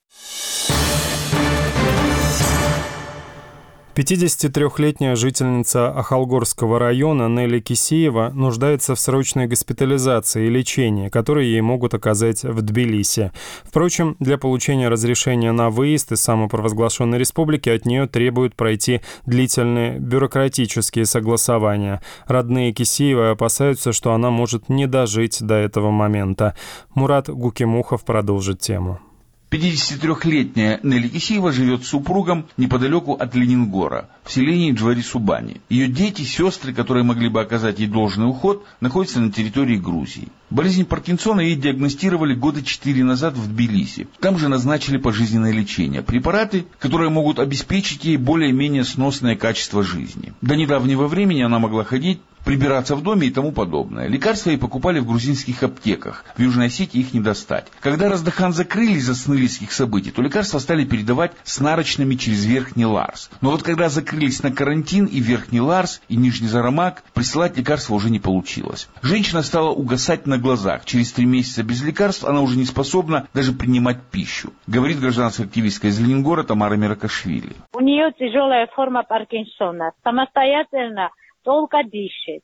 пятидесятитрёхлетняя жительница Ахалгорского района Нелли Кисеева нуждается в срочной госпитализации и лечении, которые ей могут оказать в Тбилиси. Впрочем, для получения разрешения на выезд из самопровозглашенной республики от нее требуют пройти длительные бюрократические согласования. Родные Кисеевой опасаются, что она может не дожить до этого момента. Мурат Гукимухов продолжит тему. пятидесятитрёхлетняя Нелли Кисеева живет с супругом неподалеку от Ленингора, в селении Джвари-Субани. Ее дети, сестры, которые могли бы оказать ей должный уход, находятся на территории Грузии. Болезнь Паркинсона ей диагностировали года четыре назад в Тбилиси. Там же назначили пожизненное лечение. Препараты, которые могут обеспечить ей более-менее сносное качество жизни. До недавнего времени она могла ходить, прибираться в доме и тому подобное. Лекарства ей покупали в грузинских аптеках. В Южной Осетии их не достать. Когда Раздахан закрыли из-за сценарийских событий, то лекарства стали передавать с нарочными через Верхний Ларс. Но вот когда закрылись на карантин и Верхний Ларс, и Нижний Зарамак, присылать лекарства уже не получилось. Женщина стала угасать на глазах. Через три месяца без лекарств она уже не способна даже принимать пищу. Говорит гражданская активистка из Ленингора Тамара Миракашвили. У нее тяжелая форма Паркинсона. Самостоятельно долго дышит.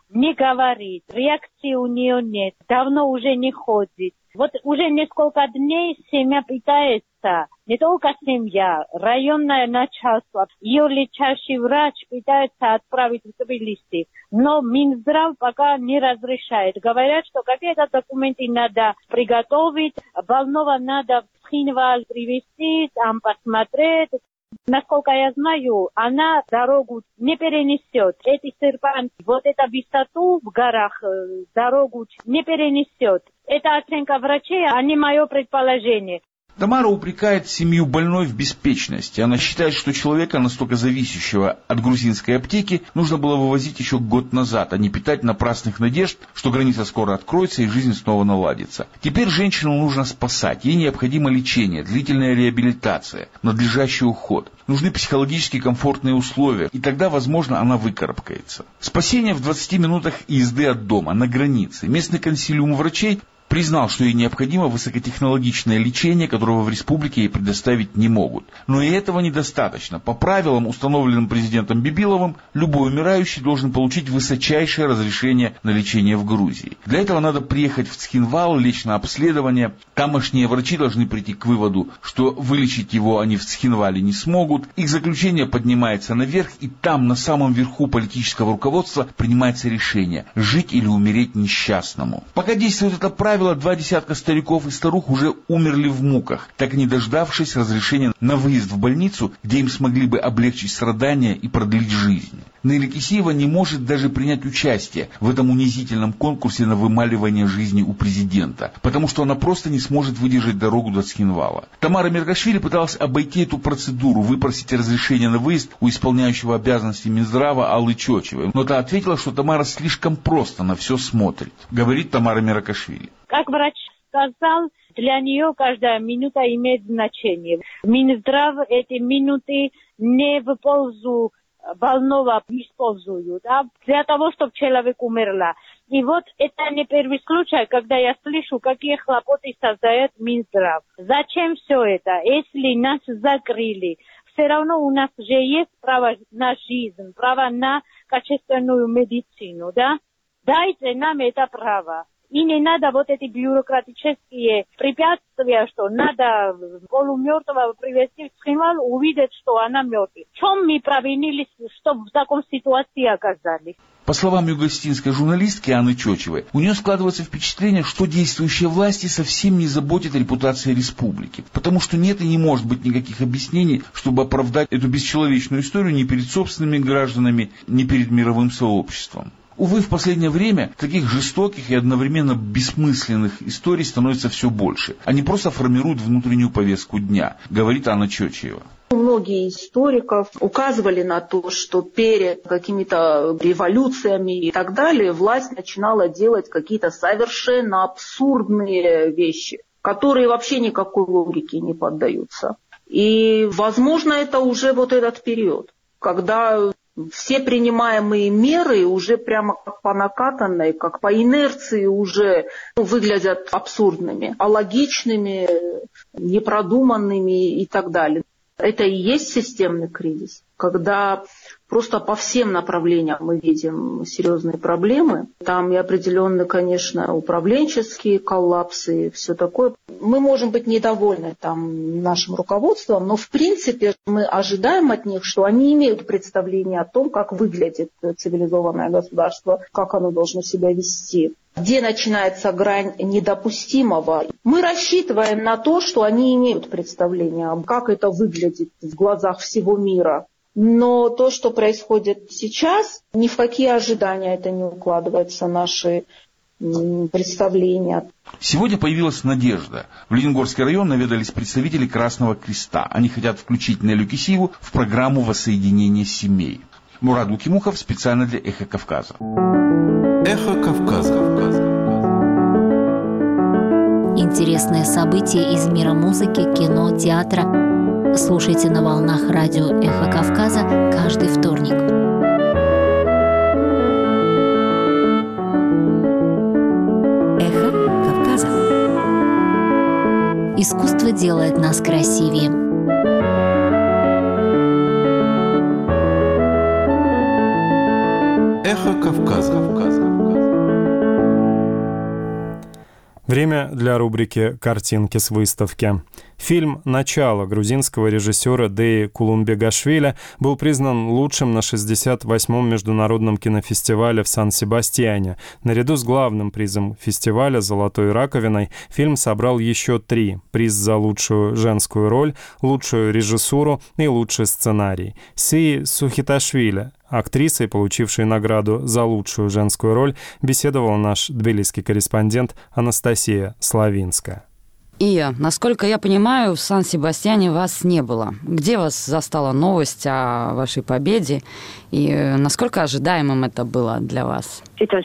не говорит, реакции у нее нет, давно уже не ходит. Вот уже несколько дней семья пытается, не только семья, районное начальство, ее лечащий врач пытается отправить в Тбилиси, но Минздрав пока не разрешает. Говорят, что какие-то документы надо приготовить, больного надо в Цхинвал привезти, там посмотреть. Насколько я знаю, она дорогу не перенесет. Эти серпанты, вот эту высоту в горах, дорогу не перенесет. Это оценка врачей, а не мое предположение. Тамара упрекает семью больной в беспечности. Она считает, что человека, настолько зависящего от грузинской аптеки, нужно было вывозить еще год назад, а не питать напрасных надежд, что граница скоро откроется и жизнь снова наладится. Теперь женщину нужно спасать. Ей необходимо лечение, длительная реабилитация, надлежащий уход. Нужны психологически комфортные условия, и тогда, возможно, она выкарабкается. Спасение в двадцати минутах езды от дома, на границе. Местный консилиум врачей признал, что ей необходимо высокотехнологичное лечение, которого в республике ей предоставить не могут. Но и этого недостаточно. По правилам, установленным президентом Бибиловым, любой умирающий должен получить высочайшее разрешение на лечение в Грузии. Для этого надо приехать в Цхинвал, лечь на обследование. Тамошние врачи должны прийти к выводу, что вылечить его они в Цхинвале не смогут. Их заключение поднимается наверх, и там, на самом верху политического руководства, принимается решение – жить или умереть несчастному. Пока действует это правило, два десятка стариков и старух уже умерли в муках, так и не дождавшись разрешения на выезд в больницу, где им смогли бы облегчить страдания и продлить жизнь. Нелли Кисеева не может даже принять участие в этом унизительном конкурсе на вымаливание жизни у президента, потому что она просто не сможет выдержать дорогу до Цхинвала. Тамара Меркашвили пыталась обойти эту процедуру, выпросить разрешение на выезд у исполняющего обязанности Минздрава Аллы Чочевой, но та ответила, что Тамара слишком просто на все смотрит, говорит Тамара Меркашвили. Как врач сказал, для нее каждая минута имеет значение. Минздрав эти минуты не в пользу больного используют, а для того, чтобы человек умерла. И вот это не первый случай, когда я слышу, какие хлопоты создает Минздрав. Зачем все это? Если нас закрыли, все равно у нас же есть право на жизнь, право на качественную медицину, да? Дайте нам это право. И не надо вот эти бюрократические препятствия, что надо полумертвого привезти в Цхинвал, увидеть, что она мертвая. В чем мы провинились, что в такой ситуации оказались? По словам югостинской журналистки Анны Чочевой, у нее складывается впечатление, что действующие власти совсем не заботят о репутации республики, потому что нет и не может быть никаких объяснений, чтобы оправдать эту бесчеловечную историю ни перед собственными гражданами, ни перед мировым сообществом. Увы, в последнее время таких жестоких и одновременно бессмысленных историй становится все больше. Они просто формируют внутреннюю повестку дня, говорит Анна Чочева. Многие историков указывали на то, что перед какими-то революциями и так далее власть начинала делать какие-то совершенно абсурдные вещи, которые вообще никакой логике не поддаются. И, возможно, это уже вот этот период, когда все принимаемые меры уже прямо как по накатанной, как по инерции уже ну, выглядят абсурдными, алогичными, непродуманными и так далее. Это и есть системный кризис, когда просто по всем направлениям мы видим серьезные проблемы. Там и определенные, конечно, управленческие коллапсы и все такое. Мы можем быть недовольны там нашим руководством, но в принципе мы ожидаем от них, что они имеют представление о том, как выглядит цивилизованное государство, как оно должно себя вести. Где начинается грань недопустимого. Мы рассчитываем на то, что они имеют представление, как это выглядит в глазах всего мира. Но то, что происходит сейчас, ни в какие ожидания это не укладывается, наши представления. Сегодня появилась надежда. В Лениногорский район наведались представители Красного Креста. Они хотят включить Неллю Кисееву в программу воссоединения семей. Мурат Лукимухов специально для «Эхо Кавказа». «Эхо Кавказа». Интересные события из мира музыки, кино, театра. Слушайте на волнах радио «Эхо Кавказа» каждый вторник. «Эхо Кавказа». Искусство делает нас красивее. Эхо Кавказа. Время для рубрики «Картинки с выставки». Фильм «Начало» грузинского режиссера Деи Кулумбегашвили был признан лучшим на шестьдесят восьмом международном кинофестивале в Сан-Себастьяне. Наряду с главным призом фестиваля «Золотой раковиной» фильм собрал еще три: приз за лучшую женскую роль, лучшую режиссуру и лучший сценарий. Сии Сухиташвили, актрисой, получившей награду за лучшую женскую роль, беседовал наш тбилисский корреспондент Анастасия Славинская. Ия, насколько я понимаю, в Сан-Себастьяне вас не было. Где вас застала новость о вашей победе и насколько ожидаемым это было для вас?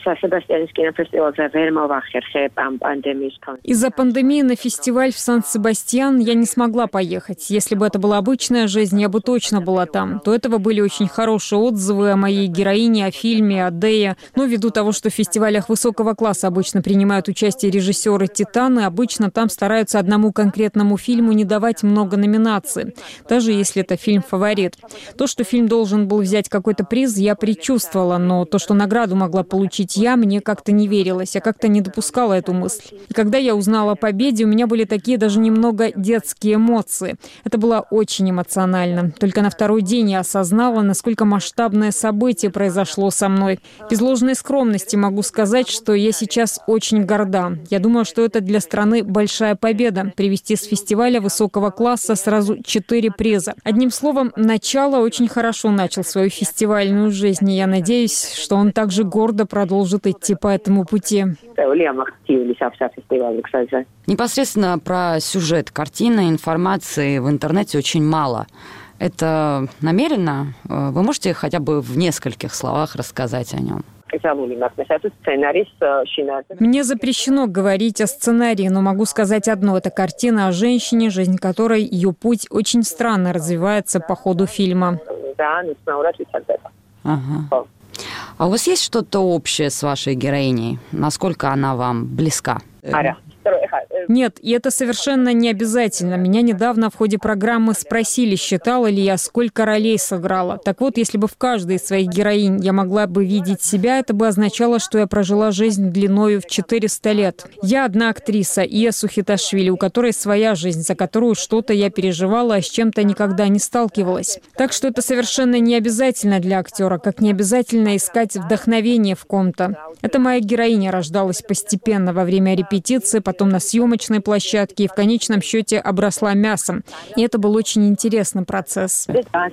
Из-за пандемии на фестиваль в Сан-Себастьян я не смогла поехать. Если бы это была обычная жизнь, я бы точно была там. До этого были очень хорошие отзывы о моей героине, о фильме, о Дее. Но ввиду того, что в фестивалях высокого класса обычно принимают участие режиссеры «Титаны», обычно там стараются одному конкретному фильму не давать много номинаций, даже если это фильм-фаворит. То, что фильм должен был взять какой-то приз, я предчувствовала, но то, что награду могла получить я, мне как-то не верилось, я как-то не допускала эту мысль. И когда я узнала о победе, у меня были такие даже немного детские эмоции. Это было очень эмоционально. Только на второй день я осознала, насколько масштабное событие произошло со мной. Без ложной скромности могу сказать, что я сейчас очень горда. Я думаю, что это для страны большая победа. Привезти с фестиваля высокого класса сразу четыре приза. Одним словом, «Начало» очень хорошо начал свою фестивальную жизнь, и я надеюсь, что он также гордо продолжит идти по этому пути. Непосредственно про сюжет картины информации в интернете очень мало. Это намеренно? Вы можете хотя бы в нескольких словах рассказать о нем? Мне запрещено говорить о сценарии, но могу сказать одно. Это картина о женщине, жизнь которой, ее путь очень странно развивается по ходу фильма. Ага. А у вас есть что-то общее с вашей героиней? Насколько она вам близка? Нет, и это совершенно не обязательно. Меня недавно в ходе программы спросили, считала ли я, сколько ролей сыграла. Так вот, если бы в каждой из своих героинь я могла бы видеть себя, это бы означало, что я прожила жизнь длиною в четыреста лет. Я одна актриса, Ия Сухиташвили, у которой своя жизнь, за которую что-то я переживала, а с чем-то никогда не сталкивалась. Так что это совершенно не обязательно для актера, как не обязательно искать вдохновение в ком-то. Это моя героиня рождалась постепенно во время репетиции, потом на съемочной площадке и в конечном счете обросла мясом. И это был очень интересный процесс.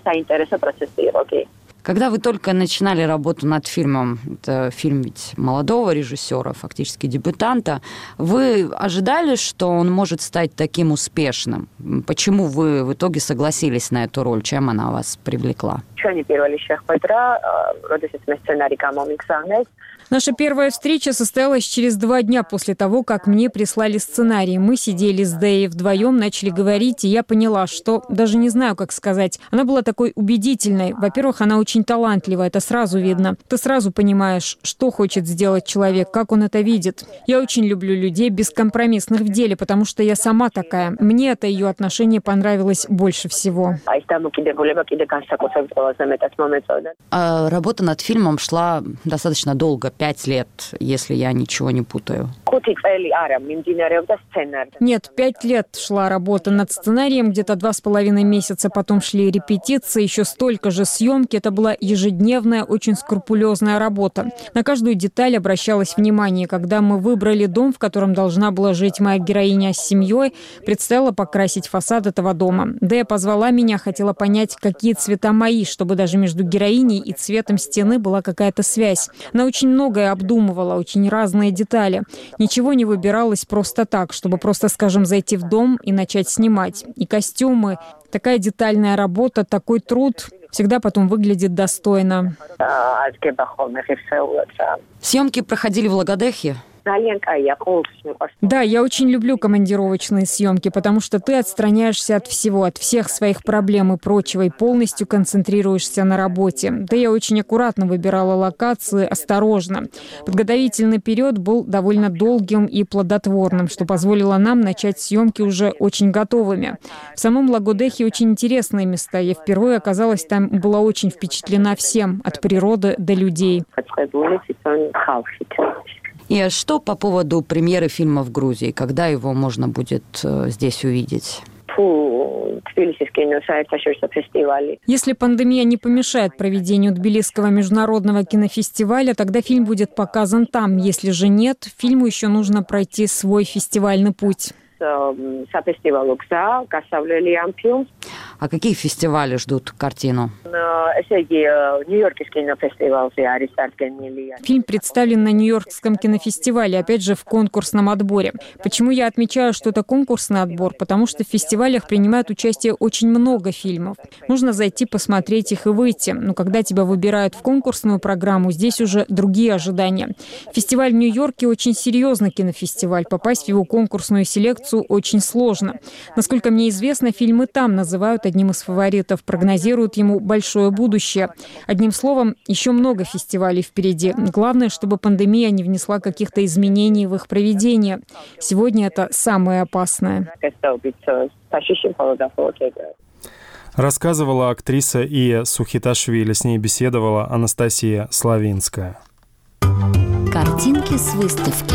Когда вы только начинали работу над фильмом, это фильм ведь молодого режиссера, фактически дебютанта, вы ожидали, что он может стать таким успешным? Почему вы в итоге согласились на эту роль? Чем она вас привлекла? Наша первая встреча состоялась через два дня после того, как мне прислали сценарий. Мы сидели с Деей вдвоем, начали говорить, и я поняла, что даже не знаю, как сказать. Она была такой убедительной. Во-первых, она очень талантлива, это сразу видно. Ты сразу понимаешь, что хочет сделать человек, как он это видит. Я очень люблю людей бескомпромиссных в деле, потому что я сама такая. Мне это ее отношение понравилось больше всего. А работа над фильмом шла достаточно долго. Пять лет, если я ничего не путаю. Нет, пять лет шла работа над сценарием, где-то два с половиной месяца, потом шли репетиции, еще столько же съемки. Это была ежедневная, очень скрупулезная работа. На каждую деталь обращалось внимание. Когда мы выбрали дом, в котором должна была жить моя героиня с семьей, предстояло покрасить фасад этого дома. Дэя позвала меня, хотела понять, какие цвета мои, чтобы даже между героиней и цветом стены была какая-то связь. Она очень много многое обдумывала, очень разные детали. Ничего не выбиралось просто так, чтобы просто, скажем, зайти в дом и начать снимать. И костюмы, такая детальная работа, такой труд всегда потом выглядит достойно. Съемки проходили в Лагодехе? Да, я очень люблю командировочные съемки, потому что ты отстраняешься от всего, от всех своих проблем и прочего, и полностью концентрируешься на работе. Да, я очень аккуратно выбирала локации, осторожно. Подготовительный период был довольно долгим и плодотворным, что позволило нам начать съемки уже очень готовыми. В самом Лагодехе очень интересные места. Я впервые оказалась там, была очень впечатлена всем, от природы до людей. И что по поводу премьеры фильма в Грузии? Когда его можно будет э, здесь увидеть? Если пандемия не помешает проведению Тбилисского международного кинофестиваля, тогда фильм будет показан там. Если же нет, фильму еще нужно пройти свой фестивальный путь. А какие фестивали ждут картину? Фильм представлен на Нью-Йоркском кинофестивале, опять же, в конкурсном отборе. Почему я отмечаю, что это конкурсный отбор? Потому что в фестивалях принимают участие очень много фильмов. Нужно зайти, посмотреть их и выйти. Но когда тебя выбирают в конкурсную программу, здесь уже другие ожидания. Фестиваль в Нью-Йорке очень серьезный кинофестиваль. Попасть в его конкурсную селекцию очень сложно. Насколько мне известно, фильмы там называют одним из фаворитов, прогнозируют ему большое будущее. Одним словом, еще много фестивалей впереди. Главное, чтобы пандемия не внесла каких-то изменений в их проведение. Сегодня это самое опасное. Рассказывала актриса Ия Сухиташвили. С ней беседовала Анастасия Славинская. Картинки с выставки.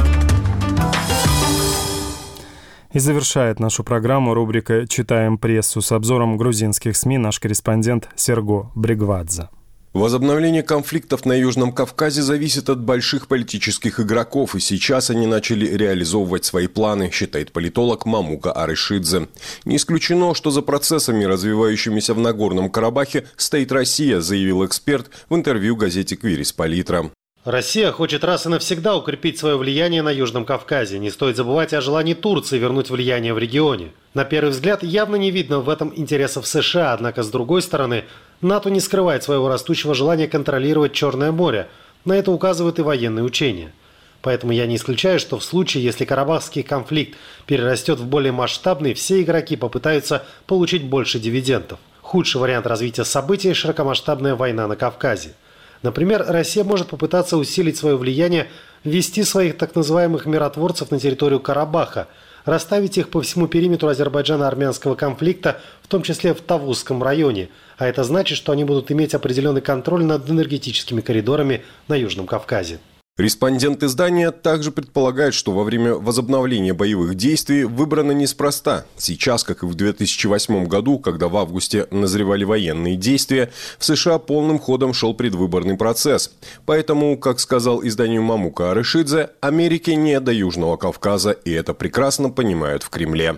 И завершает нашу программу рубрика «Читаем прессу» с обзором грузинских СМИ наш корреспондент Серго Бригвадзе. Возобновление конфликтов на Южном Кавказе зависит от больших политических игроков, и сейчас они начали реализовывать свои планы, считает политолог Мамука Арышидзе. Не исключено, что за процессами, развивающимися в Нагорном Карабахе, стоит Россия, заявил эксперт в интервью газете «Квирис Политра». Россия хочет раз и навсегда укрепить свое влияние на Южном Кавказе. Не стоит забывать о желании Турции вернуть влияние в регионе. На первый взгляд, явно не видно в этом интересов США, однако, с другой стороны, НАТО не скрывает своего растущего желания контролировать Черное море. На это указывают и военные учения. Поэтому я не исключаю, что в случае, если карабахский конфликт перерастет в более масштабный, все игроки попытаются получить больше дивидендов. Худший вариант развития событий – широкомасштабная война на Кавказе. Например, Россия может попытаться усилить свое влияние, ввести своих так называемых миротворцев на территорию Карабаха, расставить их по всему периметру азербайджано-армянского конфликта, в том числе в Тавузском районе. А это значит, что они будут иметь определенный контроль над энергетическими коридорами на Южном Кавказе. Респондент издания также предполагает, что во время возобновления боевых действий выбрано неспроста. Сейчас, как и в две тысячи восьмом году, когда в августе назревали военные действия, в США полным ходом шел предвыборный процесс. Поэтому, как сказал изданию Мамука Арышидзе, Америке не до Южного Кавказа, и это прекрасно понимают в Кремле.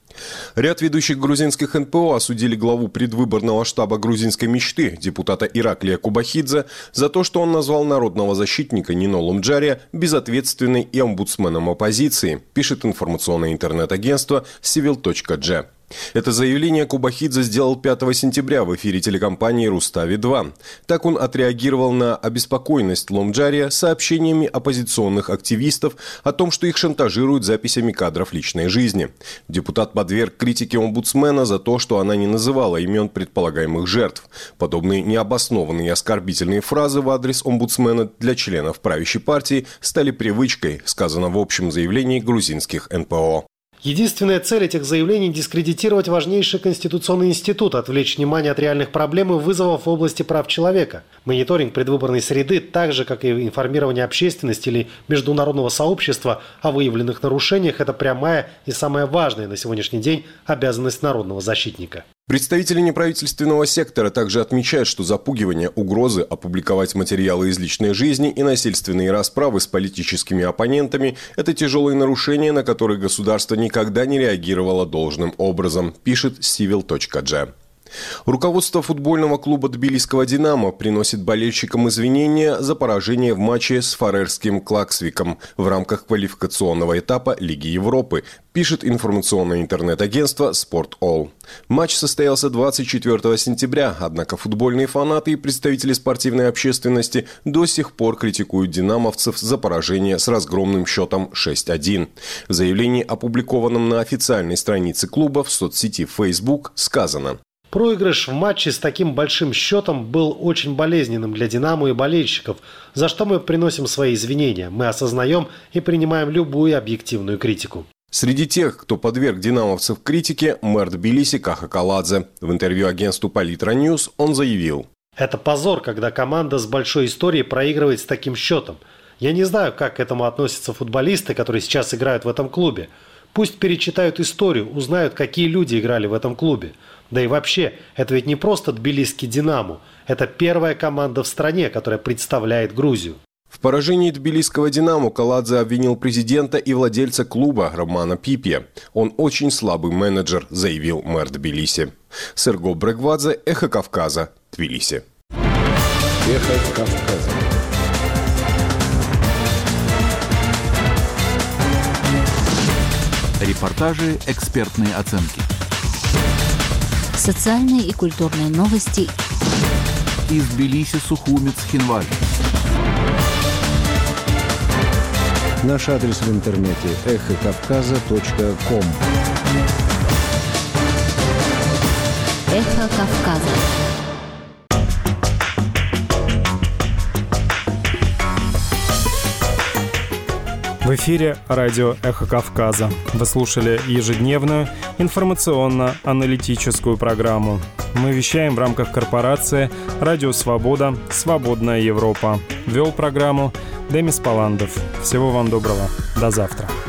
Ряд ведущих грузинских эн пэ о осудили главу предвыборного штаба грузинской мечты, депутата Ираклия Кубахидзе, за то, что он назвал народного защитника Нино Ломджария безответственной и омбудсменом оппозиции, пишет информационное интернет-агентство сивил точка джи. Это заявление Кубахидзе сделал пятого сентября в эфире телекомпании «Рустави два». Так он отреагировал на обеспокоенность Ломджария сообщениями оппозиционных активистов о том, что их шантажируют записями кадров личной жизни. Депутат подверг критике омбудсмена за то, что она не называла имен предполагаемых жертв. Подобные необоснованные и оскорбительные фразы в адрес омбудсмена для членов правящей партии стали привычкой, сказано в общем заявлении грузинских эн пэ о. Единственная цель этих заявлений – дискредитировать важнейший конституционный институт, отвлечь внимание от реальных проблем и вызовов в области прав человека. Мониторинг предвыборной среды, так же, как и информирование общественности или международного сообщества о выявленных нарушениях – это прямая и самая важная на сегодняшний день обязанность народного защитника. Представители неправительственного сектора также отмечают, что запугивание, угрозы опубликовать материалы из личной жизни и насильственные расправы с политическими оппонентами – это тяжелые нарушения, на которые государство никогда не реагировало должным образом, пишет сивил точка джи. Руководство футбольного клуба тбилисского «Динамо» приносит болельщикам извинения за поражение в матче с фарерским Клаксвиком в рамках квалификационного этапа Лиги Европы, пишет информационное интернет-агентство «Спорт.All». Матч состоялся двадцать четвёртого сентября, однако футбольные фанаты и представители спортивной общественности до сих пор критикуют динамовцев за поражение с разгромным счетом шесть один. В заявлении, опубликованном на официальной странице клуба в соцсети Facebook, сказано: проигрыш в матче с таким большим счетом был очень болезненным для «Динамо» и болельщиков, за что мы приносим свои извинения. Мы осознаем и принимаем любую объективную критику. Среди тех, кто подверг динамовцев критике, мэр Тбилиси Каха Каладзе. В интервью агентству Политра Ньюс он заявил: это позор, когда команда с большой историей проигрывает с таким счетом. Я не знаю, как к этому относятся футболисты, которые сейчас играют в этом клубе. Пусть перечитают историю, узнают, какие люди играли в этом клубе. Да и вообще, это ведь не просто тбилисский «Динамо». Это первая команда в стране, которая представляет Грузию. В поражении тбилисского «Динамо» Каладзе обвинил президента и владельца клуба Романа Пипья. Он очень слабый менеджер, заявил мэр Тбилиси. Серго Брегвадзе, Эхо Кавказа, Тбилиси. Эхо Кавказа. Репортажи, экспертные оценки. Социальные и культурные новости. Из Тбилиси, Сухуми, Цхинвали. Наш адрес в интернете эхо кавказа точка ком. Эхо Кавказа. В эфире радио «Эхо Кавказа». Вы слушали ежедневную информационно-аналитическую программу. Мы вещаем в рамках корпорации «Радио Свобода. Свободная Европа». Вел программу Демис Паландов. Всего вам доброго. До завтра.